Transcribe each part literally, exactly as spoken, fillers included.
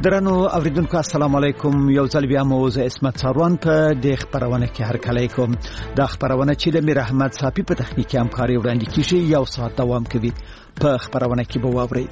درنو اوریدونکو السلام علیکم. یو ځل بیا مو زه اسمت ساروان په د خبرونه کې هرکلی کوم. د خبرونه چې د میر احمد صافی په تخنیکی همکاري وړاندې کیږي یو ساعت دوام کوي. په خبرونه کې به واورئ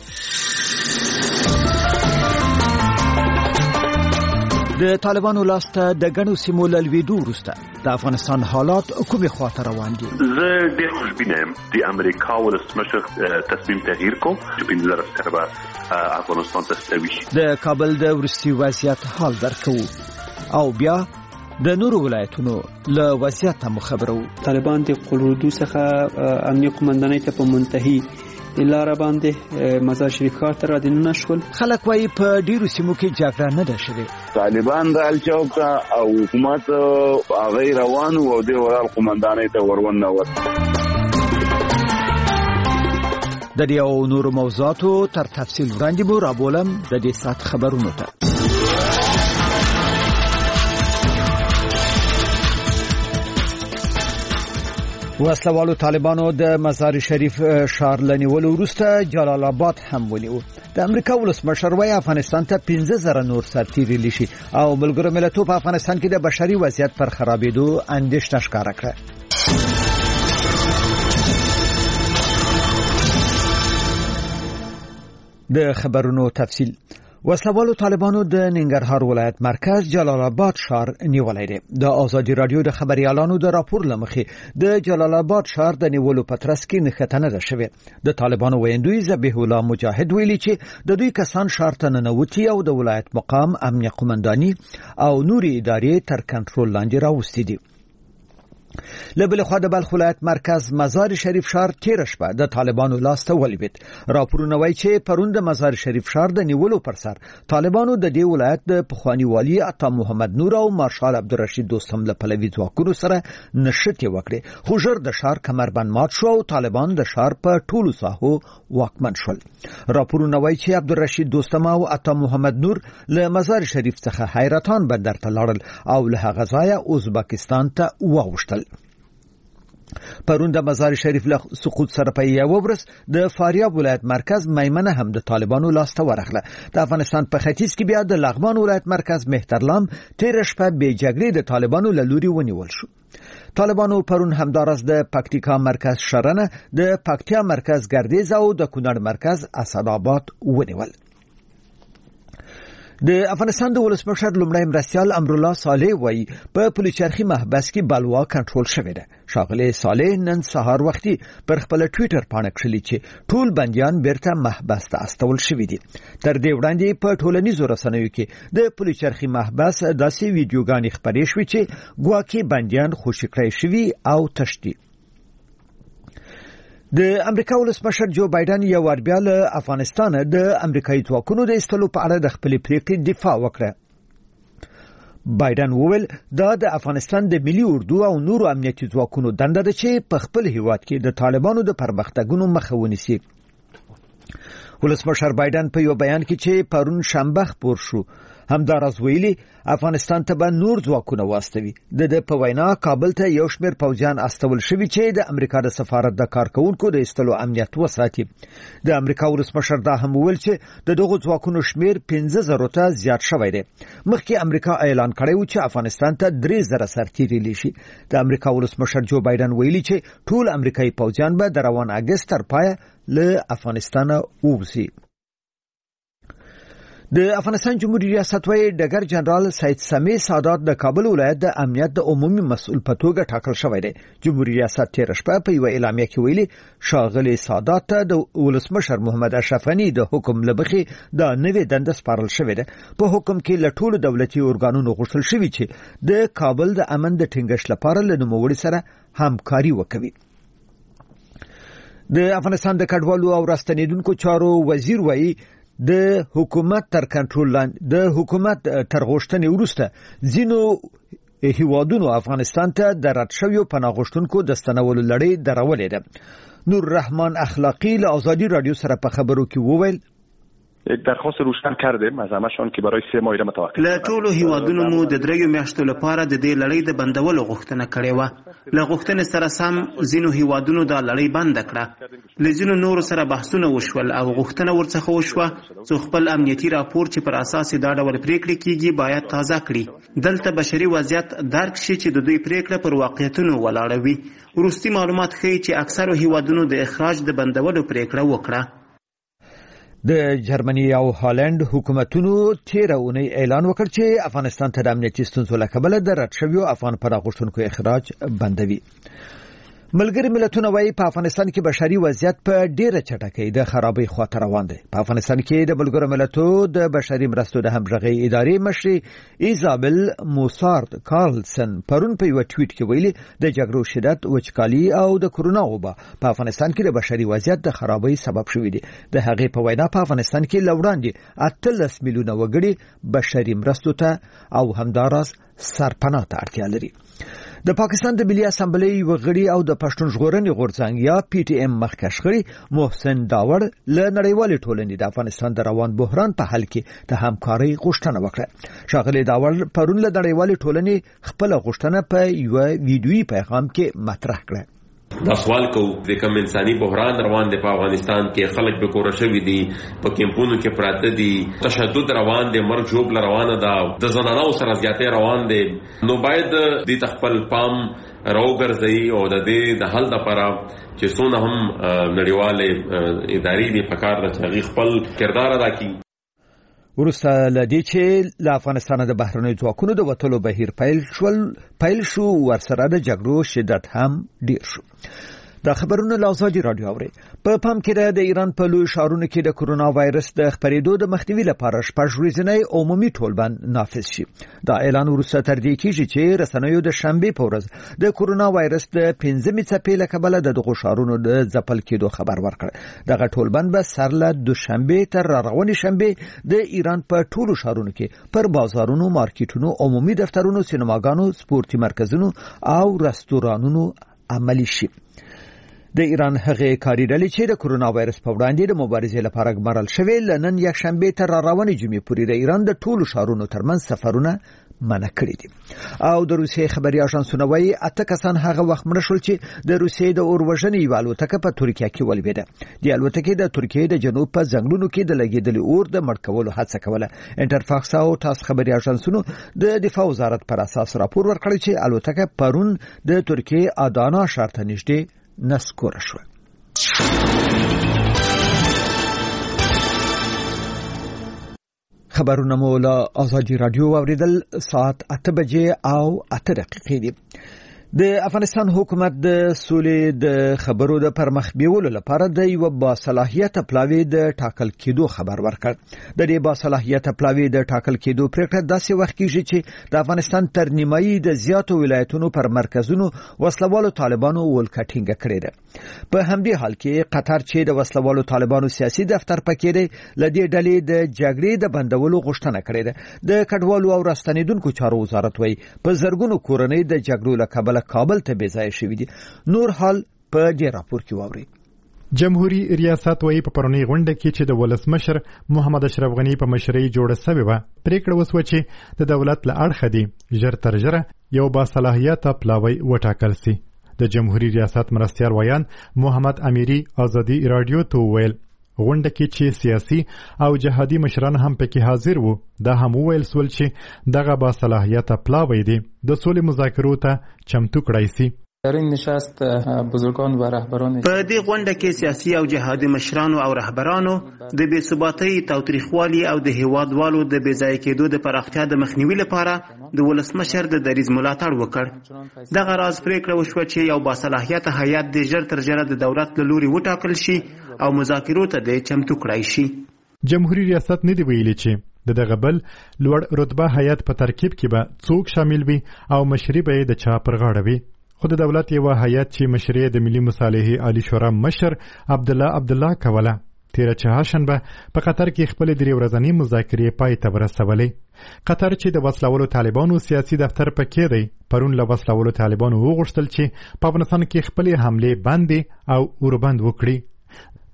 د طالبانو لاسته د غنو سیمو لویدو وروسته د افغانستان حالات کومې خواته روان دي. زه ډېر خوشبینه یم د امریکا ولسمشر تصمیم تغییر کو چې په نظر سره افغانستان ته ستوي شي. د کابل د وروستي وضعیت حال درکو او بیا د نورو ولایتونو له وضعیت هم خبرو. طالبان د قلودو څخه امنیت قومندانۍ ته په منتهي لاره باندې مزار شریف ښار ته راځنونه شول. خلک وايي په ډیرو سیمو کې جګړه نه ده شوې. طالبان د الچوک او حکومت هغه روانو او د ورال قومندانۍ ته ورونه وته. د دې او نورو موضوعاتو تر تفصیل وړاندې مو رابولم د دې سات خبرونو ته. وسلوالو طالبانو د مزار شریف ښار لنیولو وروسته جلال آباد هم ونیو. د امریکا ولسمشر وايي افغانستان ته پنځه زره نور سرتیري لشي او ملګرو ملتونو په افغانستان کې د بشري وضعیت پر خرابېدو اندېښنه ښکاره کړه. د خبرونو تفصیل. وسلوالو طالبانو د ننګرهار ولایت مرکز جلال آباد ښار نیولای دی. د آزادي رادیو د خبريالانو د راپور لمخې د جلال آباد ښار د نیولو په ترڅ کې نښته نه ده شوې. د طالبانو ویندوی ذبیح الله مجاهد ویلي چې د دوی کسان ښار ته ننوتي او د ولایت مقام امنیه قومنداني او نوري ادارې تر کنټرول لاندې راوستي دي. لبل خو د بلخ ولایت مرکز مزار شریف ښار تیر شپه د طالبانو لاسته ولوید. راپورونه وایي چې پرون د مزار شریف ښار د نیولو پر سر طالبانو د دې ولایت د پخوانی والی عطا محمد نور او مارشال عبدالرشید دوستم له پلوي ځواکونو سره نشټي وکړي. خو ژر د ښار کمربند مات شو او طالبان د ښار په ټولو ساحو واکمن شول. راپورونه وایي چې عبدالرشید دوستم او عطا محمد نور له مزار شریف څخه حیرتان بندر ته لاړل او له هغه ځایه ازبکستان ته واوښتل. پرون د مزار شریف له سقوط سره په یو ورځ د فاریاب ولایت مرکز میمنه هم د طالبانو لاسته ورغله. د افغانستان په ختیځ کې بیا د لغمان ولایت مرکز مهترلام تیر شپه به جګړې د طالبانو له لوري ونیول شو. طالبانو پرون همدارس د پکتیکا مرکز شرنه، د پکتیا مرکز ګردیز او د کونړ مرکز اسداباد ونیول. د افغانستان د ولسمشر لومړی مرستیال امرالله صالح وایي په پولیچرخي محبس کې بلوا کنټرول شوې ده. ښاغلی صالح نن سهار وختي پر خپل ټویټر پاڼه کړلې چې ټول بندیان بیرته محبس ته استول شوي دي. تر دې وړاندې په ټولنیزو رسنیو کې د پولیچرخي محبس داسې ویډیوګانې خپرې شوې چې ګواکې بندیان خوشي کړی شوي او تشدي. د امریکا ولسمشر جو بایدن یو ور بیا له افغانستان د امریکایي ځواکونو د ایستلو په اړه د خپلې پریکړې دفاع وکړه. بایدن وویل دا د افغانستان د ملي اردو او نورو امنیتي ځواکونو دنده ده چې په خپل هیواد کې د طالبانو د پرمختګونو مخه ونیسي. ولسمشر بایدن په یو بیان کې چې پرون شنبه خپور شو همداراز ویلي افغانستان ته به نور ځواکونه واستوي. د د په وینا کابل ته یو شمېر پوځیان استول شوي چې د امریکا د سفارت د کارکونکو د ایستلو امنیت وساتي. د امریکا ولسمشر دا هم ویل چې د دغو ځواکونو شمېر پنځه زره ته زیات شوی دی. مخکې امریکا اعلان کړی و چې افغانستان ته درې زره سرتیري لشي. د امریکا ولسمشر جو بایدن ویلي چې ټول امریکایي پوځیان به د روان اگست تر پایه له افغانستان ووځي. د افغانستان جمهوریت ریاست وايي ډګر جنرال سید سمیع سادات د کابل ولایت د امنیت د عمومي مسؤل په توګه ټاکل شوی دی. جمهوریت ریاست تیر شپه په یو اعلامیه کې ویلي ښاغلی سادات ته د ولسمشر محمد اشرف غني د حکم لبخي د نوې دنده سپارل شوې ده. په حکم کې له ټولو دولتي ارګانونو غوښتل شوی چې د کابل د امن د ټینګښت لپاره له نوموړي سره همکاري وکړي. د افغانستان د کډوالو او راستنیدونکو چارو وزیر وایي د حکومت تر کنټرول لاندې د حکومت تر غوښتنې وروسته ځینو هیوادونو افغانستان ته د رد شویو پناه غوښتونکو د ستنولو لړۍ درولې ده. نور رحمان اخلاقی له آزادي رادیو سره په خبرو کې وویل یک درخواست روشن کردیم از همشون که برای سه ماه متوقف. له ټولو هیوادونو مو د دریو میاشتو لپاره د دې لړۍ د بندولو غوښتنه کړې و. له غوښتنې سره سم ځینو هیوادونو دا لړۍ بند کړه. له ځینو نورو سره بحثونه وشول او غوښتنه ورڅخه وشوه چې خپل امنیتي راپور چې پر اساس دا ډول پریکړې کیږي باید تازه کړي. دلته بشري وضعیت درک شي چې د دوی پریکړه پر واقعیتونو ولاړه وي. وروستي معلومات ښیي چې اکثرو هیوادونو د اخراج د بندولو پریکړه وکړه. د جرمني او هالند حکومتونو تیره اونۍ اعلان وکړ چې افغانستان ته د امنیتي ستونزو له کبله د رد شویو افغان پناه غوښتونکو اخراج بندوي. ملګري ملتونه وايي په افغانستان کې بشري وضعیت په ډیره چټکۍ د خرابۍ خواته روان دی. په افغانستان کې د ملګرو ملتونو د بشري مرستو د همغږۍ ادارې مشري ایزابل موسارد کارلسن پرون په یو ټویټ کې ویلي د جګړو شدت، وچکالي او د کورونا وبا په افغانستان کې د بشري وضعیت د خرابۍ سبب شوی دی. د هغې په وینا په افغانستان کې لوړاندې اتلس میلیونه وګړي بشري مرستو ته او همداراز سرپناه ته اړتیا لري. د پاکستان د ملي اسامبلۍ یو غړي او د پښتون ژغورنې غورځنګ یا پی ټی ایم مخکښ غړي محسن داوړ له نړیوالې ټولنې د افغانستان د روان بحران په حل کې د همکارۍ غوښتنه وکړه. ښاغلی داوړ پرون له نړیوالې ټولنې خپله غوښتنه په یو ویډیویي پیغام کې مطرح کړه. دا سوال کو د کوم انساني بحران روان دی په افغانستان کې، خلک به کور شوي دي، په کیمپونو کې پراته دي، تشدد روان دی، مرګ ژوبله روانه ده، د زنانو سره زیاتې روان دی. نو باید د خپل پام راوګرځي او د دې د حل لپاره چې څونه هم نړیوالې ادارې دي په کار ده چې خپل کردار ادا کړي. وروسته له دې چې له افغانستانه د بهرنیو ځواکونو د وتلو بهیر پیل شول پیل شو ورسره د جګړو شدت هم ډیر شو. دا خبرونه له ازادي راډیو اوري. په پام کې ده د ایران په لوی ښارونو کې د کورونا وایرس د خپرېدو د مخنیوي لپاره شپږ ورځنی عمومي ټولبند نافذ شي. دا اعلان وروسته تر دې کېږي چې رسنیو د شنبې په ورځ د کورونا وایرس د پنځمې څپې له کبله د دغو ښارونو د ځپل کېدو خبر ورکړ. دغه ټولبند به سر له دوشنبې تر راروانې شنبې د ایران په ټولو ښارونو کې پر بازارونو، مارکیټونو، عمومي دفترونو، سینماګانو، سپورتي مرکزونو او رستورانونو عملي شي. د ایران هغه کاري ډلې چې د کورونا وایرس په وړاندې د مبارزې لپاره ګمارل شوې لنن یک شنبه تر روانې جمعې پورې د ایران د ټولو ښارونو ترمنځ سفرونه منع کړي دي. او د روسیې خبري اژانسونه وايي اته کسان هغه وخت مړه شول چې د روسیې د اوروژنې یوه الوتکه په ترکیه کې ولوېده. د الوتکې د ترکیې د جنوب په ځنګلونو کې د لګېدلي اور د مړ کولو هڅه کوله. انټرفاکس او تاس خبري اژانسونو د دفاع وزارت پر اساس راپور ورکړی چې الوتکه پرون د ترکیې ادانا ښار ته نږدې نسکوره شو. خبرونه مو له ازادي راډیو اوریدل. ساعت اته بجې او اته دقیقې دي. د افغانستان حکومت د سولې د خبرو د پرمخ بیولو لپاره د یو باصلاحیته پلاوی د ټاکل کېدو خبر ورکړ. د دې باصلاحیته پلاوی د ټاکل کېدو پریکړه داسې وخت کېږي چې د افغانستان تر نیمایي د زیاتو ولایتونو پر مرکزونو وسلوالو طالبانو ولکټینګ کړی ده. په همدې حال کې قطر چې د وسلوالو طالبانو سیاسي دفتر پکې دی لدې ډلې د جګړې د بندولو غوښتنه کړې ده. د کډوالو او راستنیدونکو چارو وزارت وایي په زرګونو کورنۍ د جګړو له کبله کابل ته بې ځای شوي دي. نور حال په دې راپور کې واورئ. جمهوریت ریاست وایي په پرونی غونډه کې چې د ولسمشر محمد اشرف غنی په مشرۍ جوړه شوې وه پریکړه وسوه چې د دولت له اړخه دی ژر تر ژره یو باصلاحیته پلاوی وټاکل سي. د جمهوریت ریاست مرستیال ویان محمد امیری ازادي رادیو ته ویل غونډه کې چې سیاسي او جهادي مشران هم پکې حاضر وو دا هم ویل سول چې دغه باصلاحیته پلاوی دی د سولې مذاکرو ته چمتو کړای سي. در این نشست بزرگان و رهبران په دې غونډه کې سیاسي او جهادي مشرانو او رهبرانو د بې ثباتۍ، تاوتریخوالي او د هیوادوالو د بې ځای کېدو د پراختیا د مخنیوي لپاره د ولسمشر د دریځ ملاتړ وکړ. دغه راز پریکړه وشوه چې یو باصلاحیته هیئت د ژر تر ژره د دولت له لوري وټاکل شي او مذاکرو ته د چمتو کړای شي. جمهوریت ریاست نه دی ویلي چې د دغه بل لوړ رتبه هیئت په ترکیب کې به څوک شامل وي او مشري به د چا پر غاړه وي. خو د دولت یو هیئت چې مشري د ملي مصالحې عالی شورا مشر عبد الله عبد الله کوله تیر چهارشنبه په قطر کې خپل درې ورځنی مذاکرې پای ته ورسولې. قطر چې د وسلوالو طالبانو سیاسي دفتر پکې دی پرون له وسلوالو طالبانو وغوښتل چې په افغانستان کې خپل حمله بندي او اوربند وکړي.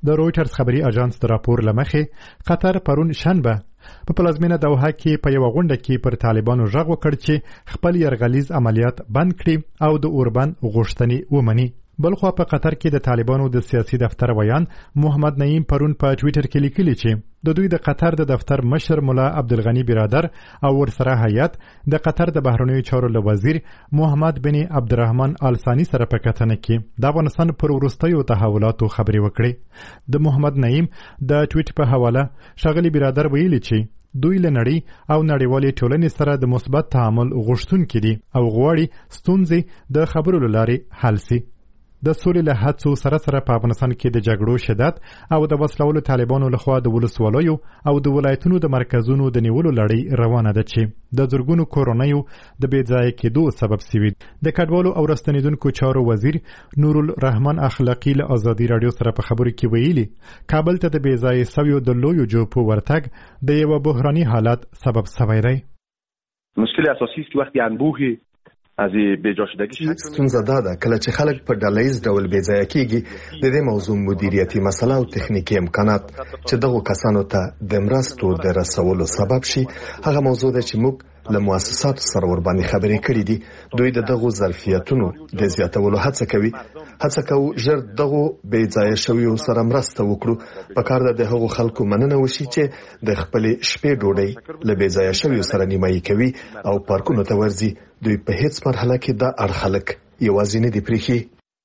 د رويټرز خبري اژانس د راپور لمخې قطر پرون شنبه په پلازمینه دوحه کې په یو غونډه کې پر طالبانو ژغ وکړ چې خپل يرغلیز عملیات بند کړي او د اوربند غوښتنې ومني. بلخوا په قطر کې د طالبانو د سیاسي دفتر ویان محمد نعیم پرون په ټوئیټر کې لیکلي چې د دوی د قطر د دفتر مشر مولا عبدالغنی برادر او ورسره هیئت د قطر د بهرنیو چارو له وزیر محمد بن عبدالرحمن آل ثانی سره په کتنه کې د افغانستان پر وروستیو تحولاتو خبرې وکړې. د محمد نعیم د ټوئیټ په حواله ښاغلي برادر ویلي چې دوی له نړۍ او نړیوالې ټولنې سره د مثبت تعامل غوښتونکي دي او غواړي ستونزې د خبرو له لارې حل سي. د سولې له هڅو سره سره په افغانستان کې د جګړو شدت او د وسلوالو طالبانو لخوا د ولسوالیو او د ولایتونو د مرکزونو د نیولو لړۍ روانه ده چې د زرګونو کورونیو د بې ځایه کېدو سبب سوي. د کډوالو او راستنیدونکو چارو وزیر نور الرحمن اخلاقی له ازادي رادیو سره په خبرو کې ویلي کابل ته د بې ځایه سویو د لویو جوپو ورتګ د یو بحراني حالت سبب سوی دی. مشکل اساسی است وقتی انبوه از بیجا شدگی ستونزه دا ده کله چې خلک په ډلهییز ډول بې ځایه کېږي د دې موضوع مدیریتي مسله او تخنیکي امکانات چې دغو کسانو ته د مرستو د رسولو سبب شي هغه موضوع ده چې موږ له مؤسساتو سره ورباندې خبرې کړې دي. دوی د دغو ظرفیتونو د زیاتولو هڅه کوي. هڅه کوو ژر دغو بې ځایه شویو سره مرسته وکړو. په کار ده د هغو خلکو مننه وشي چې د خپلې شپې ډوډۍ له بې ځایه شویو سره نیمایي کوي او پارکونو ته ورځي. دوی په هیڅ مرحله کې د اړ خلک یوازې نه دي پریښي.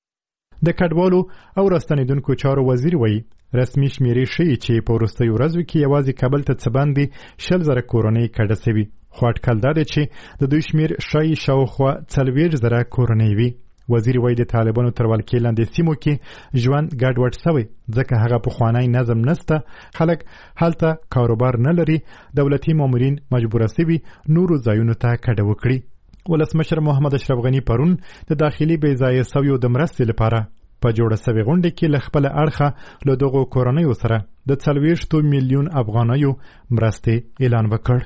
د کډوالو او راستنیدونکو چارو وزیر وایي رسمي شمیرې ښیي چې په وروستیو ورځو کې یوازې کابل ته څه باندې شل زره کورنۍ کډه سوي خو اټکل دا دی چې د دوی شمیر ښایي شاوخوا څلوېښت زره کورنۍ وي. وزیر وایي د طالبانو تر ولکې لاندې سیمو کې ژوند ګډوډ سوی ځکه هغه پخوانی نظم نسته. خلک هلته کاروبار نه لري. دولتي مامورین مجبوره سوي نورو ځایونو ته کډه وکړي. ولسمشر محمد اشرف غنی پرون د داخلي بې ځایه سویو د مرستې لپاره په جوړه سوې غونډه کې له خپل اړخه له دغو کورنیو سره د څلوېښتو میلیون افغانیو مرستې اعلان وکړ.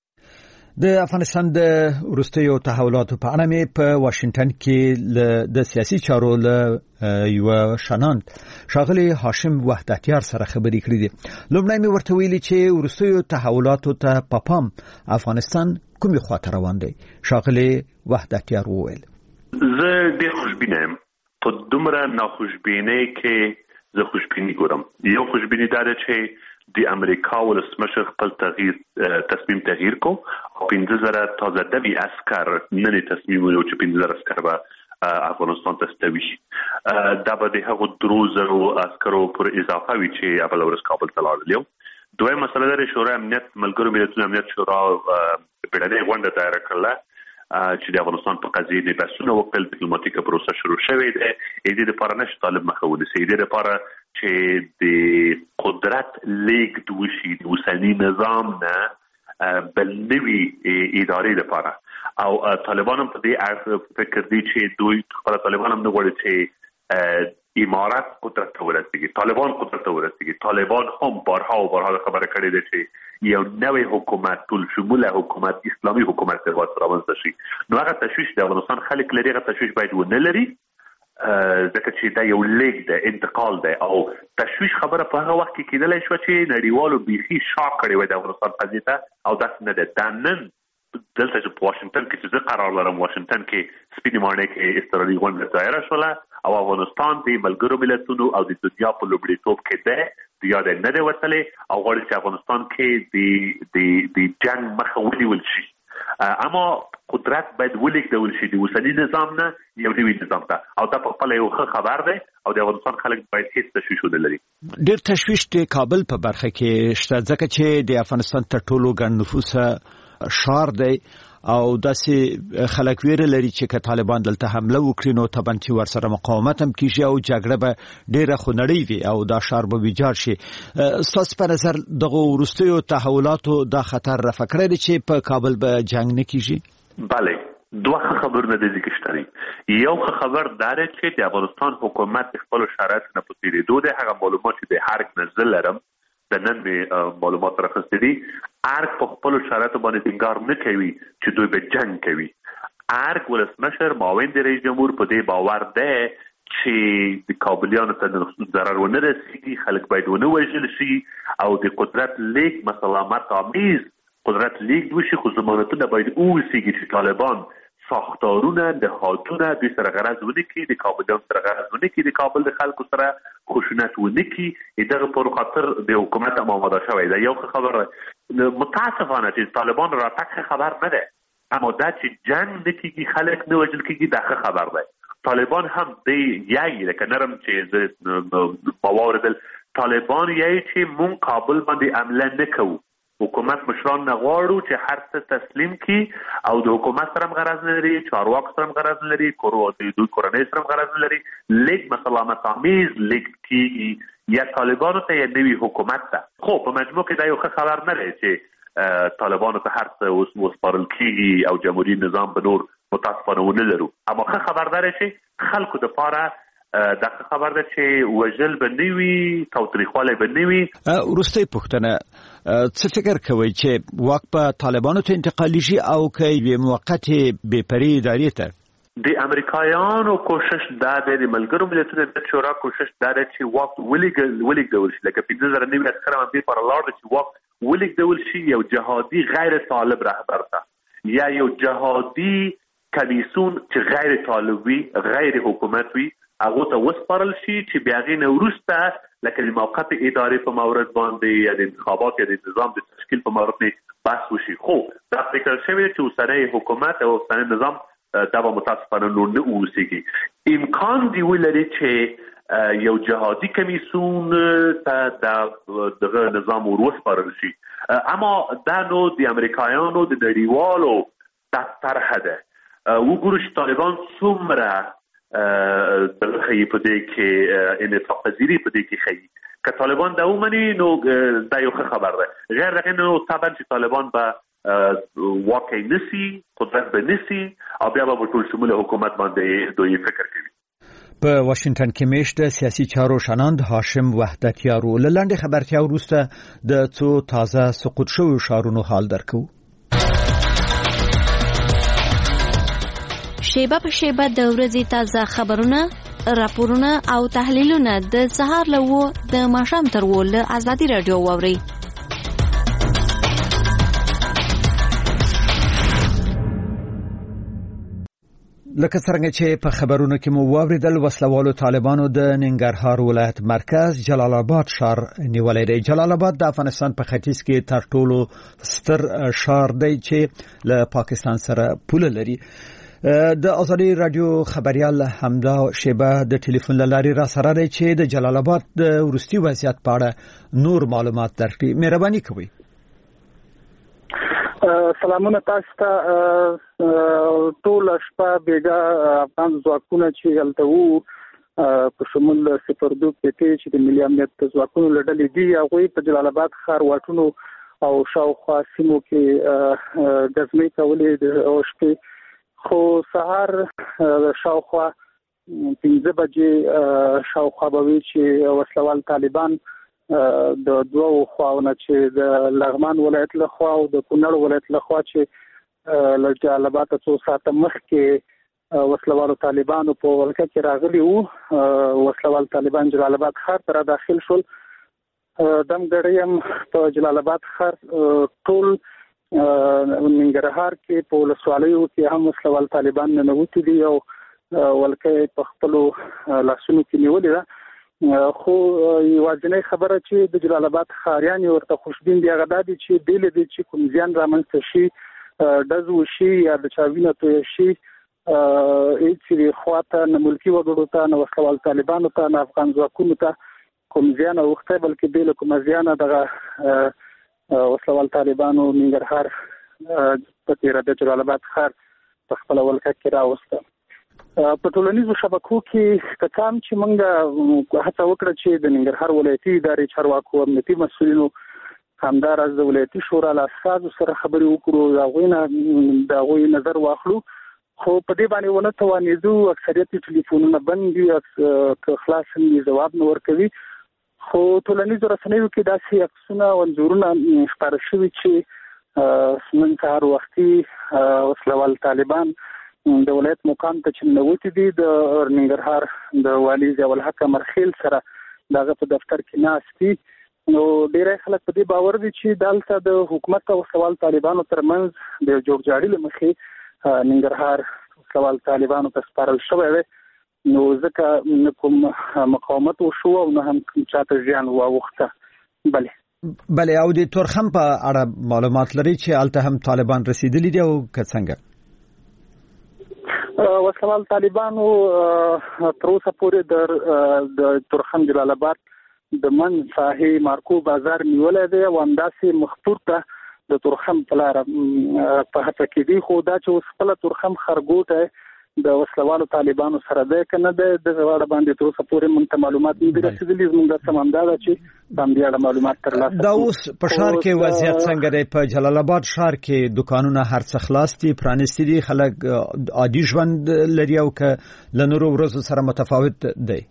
د افغانستان د وروستیو تحولاتو په اړه مې په واشنگټن کې د سیاسي چارو له یو شناند ښاغلي هاشم وحدتیار سره خبرې کړې دي. لومړی مې ورته ویلي چې وروستیو تحولاتو ته په پام افغانستان کومې خواته روان دی. ښاغلي وحدتیار وویل زه ډېر خوشبینه یم. په دومره ناخوشبینۍ کې زه خوشبیني ګورم. یو خوشبیني دا ده چې د امریکا ولسمشر خپل تغییر تصمیم تغییر کو او پنځه زره تازه دوی عسكر نن تصمیم ونیو چې پنځه زره عسكر به افغانستان ته ستوي شي. دا به د هغو درو زرو عسکرو پر اضافه وي چې اول ورځ کابل ته لاړل. دویم مسله ده شورا امنیت ملګرو ملتونو امنیت شورا بیړنۍ غونډه دایره کړله چې د افغانستان په قضیه نه بحثونه وکړل. ډیپلوماټیکه پروسه شروع شوې ده. د دې لپاره نشه طالب مخه ونیسي. د دې لپاره چې د قدرت لیږد وشي د اوسني نظام نه بل نوي ادارې لپاره او طالبان هم په دې اړه فکر دي چې دوی خپل طالبان هم نه غواړي چې امارات قدرت ته ورسیږي. طالبان قدرت ته ورسیږي. طالبان هم بارها او بارها خبره کړې ده چې یو نوې حکومت ټول شموله حکومت اسلامي حکومت ته رامنځته شي. نو هغه تشویش د افغانستان خلک لري. هغه تشویش باید ونه لري ځکه چې دا یو لیک ده انتقال ده او تشویش خبره په هغه وخت کې کېدلی شوه چې نړیوالو بیخي شاک کړی وای د افغانستان قضیې ته او داسې نه ده. دا نن دلته چې په واشنګټن کې چې زه قرار لرم واشنګټن کې سپینې ماڼۍ کې اضطراري غونډه دایره شوله او افغانستان د ملګرو ملتونو او د دنیا په لومړیتوب کې ده. د یاد نه دی وتلی او غواړي چې افغانستان کې د د جنګ مخه ونیول شي. اما قدرت باید ولیږدول شي د اوسني نظام نه یو نوي نظام ته او دا په خپله یو ښه خبر دی او د افغانستان خلک باید هیڅ تشویش ونه لري. ډېر تشویش د کابل په برخه کې شته ځکه چې د افغانستان تر ټولو ګڼ نفوسه ښار دی او داسې خلک ویره لري چې که طالبان دلته حمله وکړي نو طبعا چې ورسره مقاومت هم کیږي او جګړه به ډېره خونړۍ وي او دا ښار به ویجاړ شي. ستاسو په نظر دغه وروستیو تحولاتو دا خطر رفع کړی دی چې په کابل به جنګ نه کیږي؟ بله دوه خبرونه د ذکر شته. یو خبر دا دی چې د افغانستان حکومت خپل شرایط نه پوهېدو دی. هغه معلومات چې د هر نزل لرم د نن به معلومات راخسته دي. ارګ په خپل شرایطو باندې ټینګار نه کوي چې دوی به جنگ کوي. ارګ ولسمشر معاون رئیس جمهور په دې باور ده چې د کابلیانو ته ضرر ونه رسیږي، خلک باید ونه وژل شي او د قدرت لیږد مسالمت آمیز قدرت لیږد وشي، خو ضمانتونه باید اوسیږي چې طالبان ساختارونه نهادونه دوی سره غرض ونه کړي، د کابلیانو سره غرض ونه کړي، د کابل د خلکو سره خشونت ونه کړي. دغه پر خاطر د حکومت آماده شوی دی. یو خبره متاسفانه چې طالبان راتګ خبر نه ده، اما دا چې جنگ نه کېږي، خلک نه وژل کېږي، دا خبر دی. طالبان هم د یای لکه نرم چې مواردل طالبان یای چې مون کابل باندې عمله نه کوو، حکومت مشران نه غواړو چې هر څه تسلیم کړي او د حکومت سره هم غرض نه لري، چارواکو سره هم غرض نه لري، دوی کورنۍ سره هم غرض نه لري. لیک مسالمت آمیز لیک کېږي یا طالبانو ته یا نوي حکومت ته. خو په مجموع کې دا یو ښه خبر نه دی چې طالبانو ته هر څه وسپارل کېږي او جمهوري نظام به نور متاسفانه ونه لرو. اما ښه خبر دا دی چې خلکو دپاره دا ښه خبر ده چې وژل به نه وي، تاوتریخوالی به نه وي. وروستۍ پوښتنه، څه فکر کوئ چې واک په طالبانو ته انتقالي شي او که یوې موقتې بېپرې ادارې ته؟ د امریکایانو کوشش دا دی، د ملګرو ملتونو د شورا کوشش دا دی چې واک ولېږدول شي، لکه پنځه زره نوي عسکر هم دې لپاره لاړ چې واک ولېږدول شي یو جهادي غیر طالب رهبر ته یا یو جهادي کمیسیون چې غیر طالب وي، غیر حکومت وي، هغه ته وسپارل شي چې بیا غي نه وروسته لکه د موقت ادارې په مورد باندې یا د انتخابات یا د نظام د تشکیل په مورد باندې بحث وشي. خو دا فکر شوی چې اوسنی حکومت او اوسنی نظام دا به متاسفانه نور نه اوسېږي. امکان دی ولري چې یو جهادي کمیسیون ته دغه نظام وروسپارل شي، اما دا نو د امریکایانو د نړیوالو دا طرح ده. وګورو چې طالبان څومره دغه خیي په دې کې انعطاف پذیري په دې کې خیي. که طالبان دا ومني نو دا یو ښه خبر ده. غیر دغه نو طبعا چې طالبان به واقع نسی، قدرت به نسی او بیا به ټول شموله حکومت باندې دوی فکر کوي. په واشنگټن کې میشته سیاسي چارو شناند هاشم وحدتیارو له لنډې خبرتیا وروسته د څو تازه سقوط شویو ښارونو حال درکو. شیبه په شیبه د ورځې تازه خبرونه، راپورونه او تحلیلونه د سهار له وو د ماښام تر وو له ازادي رادیو واورئ. لکه څنګه چې په خبرونو کې مو واوریدل، وسلوالو طالبانو د ننګرهار ولایت مرکز جلال آباد ښار نیولی دی. جلال آباد د افغانستان په ختیځ کې تر ټولو ستر ښار دی چې له پاکستان سره پوله لري. د ازادي رادیو خبريال حمدا شیبه د ټلیفون لاري را سره دی چې د جلال آباد د ورستي وضعیت په اړه نور معلومات درکړي. مهرباني کوئ. سلامونه تاسو ته. ټول شپه بیګا افغان ځواکونه چې هلته وو په شمول سپردو پټې چې د ملي امنیت ځواکونو لړلې دي، هغوی په جلال آباد ښار واټونو او شاوخوا سیمو کې ګزمې کولې او شپې. خو سهار شاوخوا پنځه بجې شاوخوا به وي چې وسلوال طالبان د دوو خواونه چې د لغمان ولایت لخوا او د کونړ ولایت لخوا چې له جلال آباد څو ساعته مخکې وسلوالو طالبانو په ولکه کې راغلي وو. وسلوال طالبان جلال آباد ښار ته را داخل شول. دم ګړی هم په جلال آباد ښار ټول ننګرهار کې په ولسوالیو کې هم وسلوال طالبان ننوتي دي او ولکه په خپلو لاسونو کې نیولې ده. خو یوازینۍ خبره چې د جلال آباد ښاریان ورته خوشبین دي هغه دا دي چې بیل دي چې کوم زیان رامنځته شي، ډز وشي یا د چا وینه تویه شي، هېڅ خواته نه ملکي وګړو ته نه وسلوال طالبانو ته نه افغان ځواکونو ته کوم زیان اوښتی، بلکې بیل کومه زیانه دغه وسلوال طالبانو ننګرهار په تیره د جلال آباد ښار په خپله ولکه کې راوسته. په ټولنیزو شبکو کې که څه هم چې موږ هڅه وکړه چې د ننګرهار ولایتي ادارې چارواکو امنیتي مسؤلینو همداراز د ولایتي شورا له استازو سره خبرې وکړو، د هغوی نه د هغوی نظر واخلو، خو په دې باندې ونه توانېدو. اکثریت ټلیفونونه بند دي، که خلاص هم ځواب نه ورکوي. خو ټولنیزو رسنیو کې داسې عکسونه او انځورونه خپاره شوي چې نن سهار وختي وسلوال طالبان د ولایت مقام ته چې نووتي دي د ننګرهار د والي ضیاء الحق مرخیل سره دغه په دفتر کې ناستي. نو ډیری خلک په دې باور دي چې دلته د حکومت او سوال طالبانو ترمنځ د جوړجاړي لمخې ننګرهار سوال طالبانو ته سپارل شوی دی. نو ځکه کوم مقاومت وشو او نه هم چاته ځان واوخته. بله بله او د تورخم په اړه معلومات لري چې الته هم طالبان رسیدلی دي او که څنګه؟ وسوال طالبانو تر اوسه پورې د تورخم جلال آباد د من ساحې مارکو بازار نیولې دی او همداسې مخپور ته د تورخم په لاره په هڅه کې دي. خو دا چې اوس خپله تورخم خرګوټی د وسلوالو طالبانو سره دی که نه دی دغه اړه باندې تر اوسه پورې موږ ته معلومات نه دي رسېدلي. زموږ د څه همدا ده چې په همدې اړه معلومات ترلاسه کړو. دا اوس په ښار کې وضعیت څنګه دی؟ په جلال آباد ښار کې دوکانونه هر څه خلاص دي، پرانیستي دي، خلک عادي ژوند لري او که له نورو ورځو سره متفاوت دی؟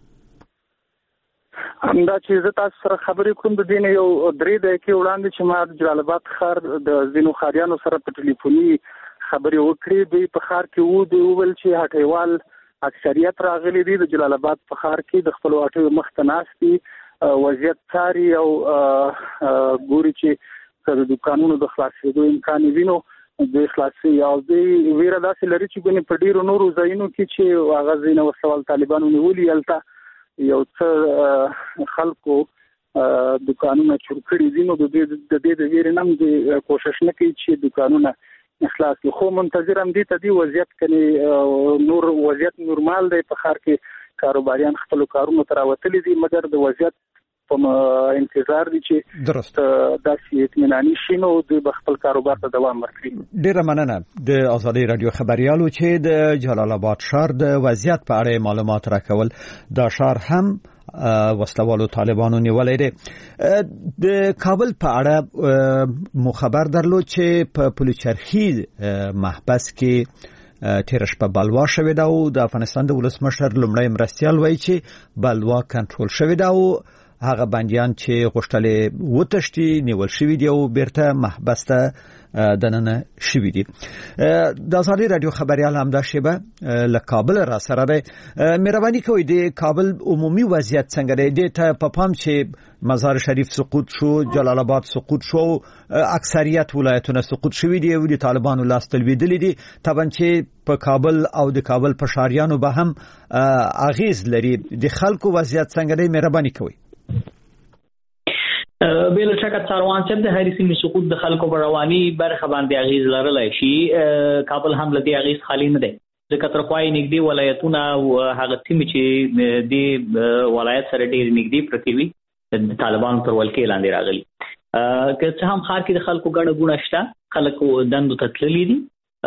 همدا چې زه تاسو سره خبرې کوم د دې نه یو درې دقیقې وړاندې چې ما د جلال آباد ښار د ځینو ښاریانو سره په ټلیفوني خبرې وکړې. دوی په ښار کې وو، دوی وویل چې هټیوال اکثریت راغلي دي د جلال آباد په ښار کې د خپلو هټیو مخ ته ناست دي، وضعیت څاري او ګوري چې د دوکانونو د خلاصېدو امکان وي نو دوی خلاصي. او دوی ویره داسې لري چې ګنې په ډېرو نورو ځایونو کې چې هغه ځایونه وسوال طالبانو نیولي هلته یو څه خلکو دوکانونه چور کړي دي. نو د دې د ویرې نه هم دوی کوشش نه کوي چې دوکانونه اخلاص کی. خو منتظر هم دي ته دی وضعیت کني نور وضعیت نورمال دی په ښار کې کاروباریان خپل کارونه تراوتلي دي مګر د وضعیت په انتظار دي چې درست داسې اطمیناني شي نو د خپل کاروبار ته دوام ورکړي. ډیره مننه د آزادۍ رادیو خبريالو چې د جلال آباد ښار د وضعیت په اړه معلومات راکول. دا ښار هم وسلوالو طالبانو نیولای دي. د کابل په اړه مو خبر درلود چې په پلوچرخي محبس کې تیر شپه بلوا شوې ده او د افغانستان د ولسمشر لومړی مرستیال وایي چې بلوا کنټرول شوې ده او هغه بندیان چې غوښتل وتښتي نیول شوي دي او بیرته محبس ته دننه شوي دي. د آزادۍ رادیو خبريال همدا شیبه له کابل را سره دی. مهرباني کوئ د کابل عمومي وضعیت څنګه دی؟ د ته په پام چې مزار شریف سقوط شو، جلال آباد سقوط شو، اکثریت ولایتونه سقوط شوي دي او د طالبانو لاس تلویدلي دي. طبعا چې په کابل او د کابل په ښاریانو به هم اغیز لري. د خلکو وضعیت څنګه دی؟ مهرباني کوئ. بل شکه څاروان چې د هرې سیمې سقوط د خلکو په رواني برخه باندې اغیز لرلای شي. کابل هم لدی اغیز خالی نه دی ځکه تر پای نږدې ولایتونه او هغه سیمې چې د ولایت سره ډېر نږدې پرتې وي د طالبانو تر ولکې لاندې راغلي. که څه هم ښار کې د خلکو ګڼه ګوڼه شته، خلکو دندو ته تللي دي،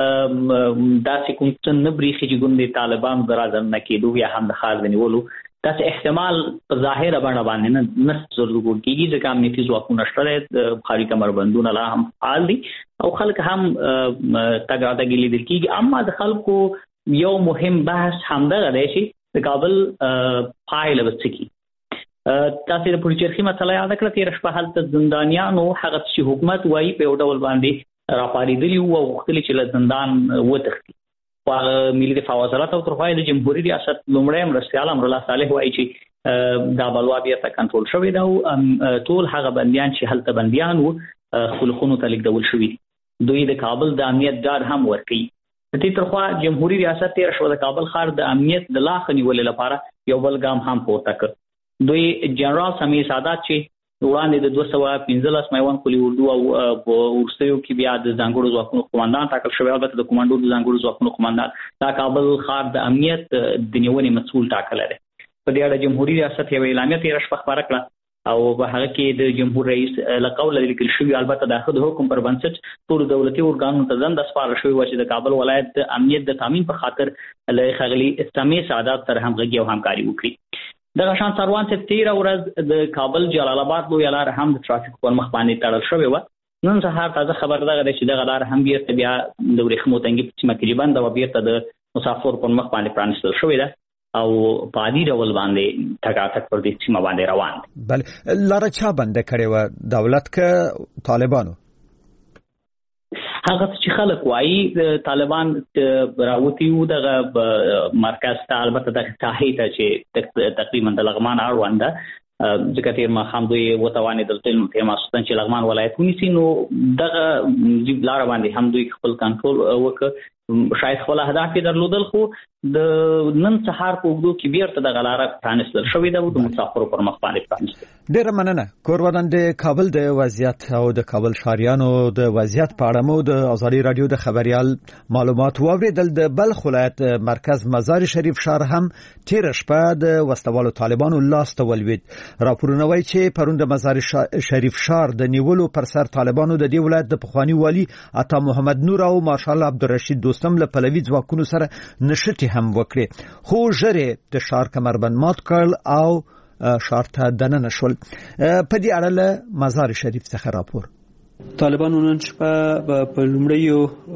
داسې کوم څه نه برېښي چې ګوند د طالبانو د رازننه کېدو یا هم د ښار د نیولو داسې احتمال په ظاهره بڼه باندې نه نه ضرور کېږي ځکه امنیتي ځواکونه شته دي، ښاري کمربندونه لا هم فعال دي او خلک هم تګ راتګ لیدل کېږي. اما د خلکو یو مهم بحث همدغه دی چې د کابل پایله به څه کړي. تاسې د پلوچرخي مسله یاده کړه، تېره شپه هلته زندانیانو هغه چې حکومت وایي په یو ډول باندې راپارېدلي وو او غوښتلي چې له زندان وتښتي. ملي دفاع وزارت او تر پای د جمهوریت ریاست لومړی مرستیال امرالله صالح وایي چې دا بلوا بیرته کنټرول شوې ده او ټول هغه بندیان چې هلته بندیان وو خپلو خونو ته لیږدول شوي دي. دوی د کابل د امنیت ډاډ هم ورکوي. د دې تر خوا جمهوریت ریاست تېره شوه د کابل ښار د امنیت د لا ښه نیولو لپاره یو بل ګام هم پورته کړ. دوی جنرال سمیع سادات چې وړاندې د دوه سوه پنځلس میوند قلي اردو او وروستیو کې بیا د ځانګړو ځواکونو قوماندان ټاکل شوی، البته د کمانډو د ځانګړو ځواکونو قوماندان دا کابل ښار د امنیت د نیونې مسؤل ټاکلی دی. په دې اړه جمهوریت ریاست یوه اعلامیه تېره شپه خپاره کړه او په هغه کې د جمهور رئیس له قوله لیکل شوي، البته د هغه د حکم پر بنسټ ټولو دولتي ارګانونو ته دنده سپارل شوې وه چې د کابل ولایت د امنیت د تامین په خاطر له ښاغلي سمیع سادات سره همغږي او همکاري وکړي. دغه شان څاروان چې تېره ورځ د کابل جلال آباد لویه لاره هم د ټرافیک پر مخ باندې تړل شوې وه. نن سهار تازه خبر دغه دی چې دغه لاره هم بیرته بیا د ورېښمو تنګي په سیمه کې بنده وه، بیرته د مسافرو پر مخ باندې پرانیستل شوې ده او په عادي ډول باندې تګ راتګ پر دې سیمه باندې روان دی. بله لاره چا بنده کړې وه، دولت که طالبانو؟ هغه چې خلک وایي طالبان راوتیو دغه مرکز ته البته د تاهی ته چې تقریبا د لغمان اړوند ځکه تیر ما هم دوی وتوانې دلته په ماستان چې لغمان ولایت ونیسي نو دغه لار باندې هم دوی خپل کنټرول وکړ شاید خپل اهداف درلودل خو د نن سهار په وګړو کې بیرته د غلاره پرانستل شوې ده د مسافرو پر مخ باندې پرانستل. ډیر مننه کوروادان د کابل د وضعیت او د کابل شهریانو د وضعیت په اړه مو د ازادي رادیو د خبريال معلومات واوریدل. د بلخ ولایت مرکز مزار شریف شهر هم تیر شپه د وسلوالو طالبانو لاس ته ولوید. راپورونه وايي چې پروند مزار شریف شهر د نیولو پر سر طالبانو د دې ولایت د پخوانی والی عطا محمد نور او مارشال عبدالرشید دوستم له پلوي ځواکونو سره نشټي هم وکړي خو ژره د شهر کمربند مات کړل او شهر ته دننه شول. په دې اړه له مزار شریف څخه راپور. طالبانو نن شپه په لومړیو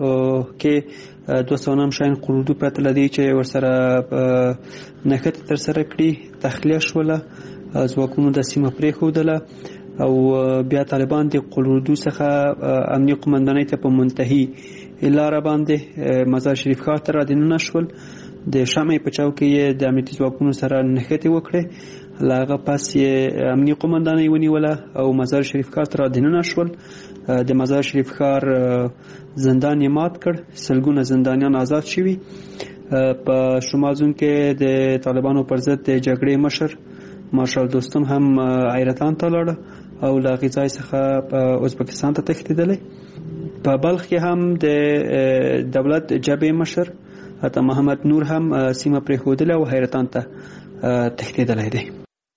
کې دوه سوه نهم شاین قروضو پرته لدی چې ورسره نښت تر سره کړي تخلیه شوله ځواکونو د سیمه پرېښودله او بیا طالبان د قروضو څخه امنیه قومندانۍ ته په منتهي لار باندې مزار شریف ښار ته رادننه شول. د شمع په چوک کې د امنیتي ځواکونو سره نښتې وکړې لاغه پس یې امنیه قومندانۍ ونیوله او مزار شریف ښار ته رادننه شول. د مزار شریف ښار زندان یې مات کړ سلګونه زندانیان آزاد شوي. په شمال زون کې د طالبانو پر ضد د جګړې مشر مارشال دوستم هم حیرتان ته لاړ او له غذای څخه په ازبکستان ته تښتېدلی. په بلخ کې هم د دولت جبهې مشر عطا محمد نور هم سیمه پرېښودله او حیرتان ته تښتېدلی دی.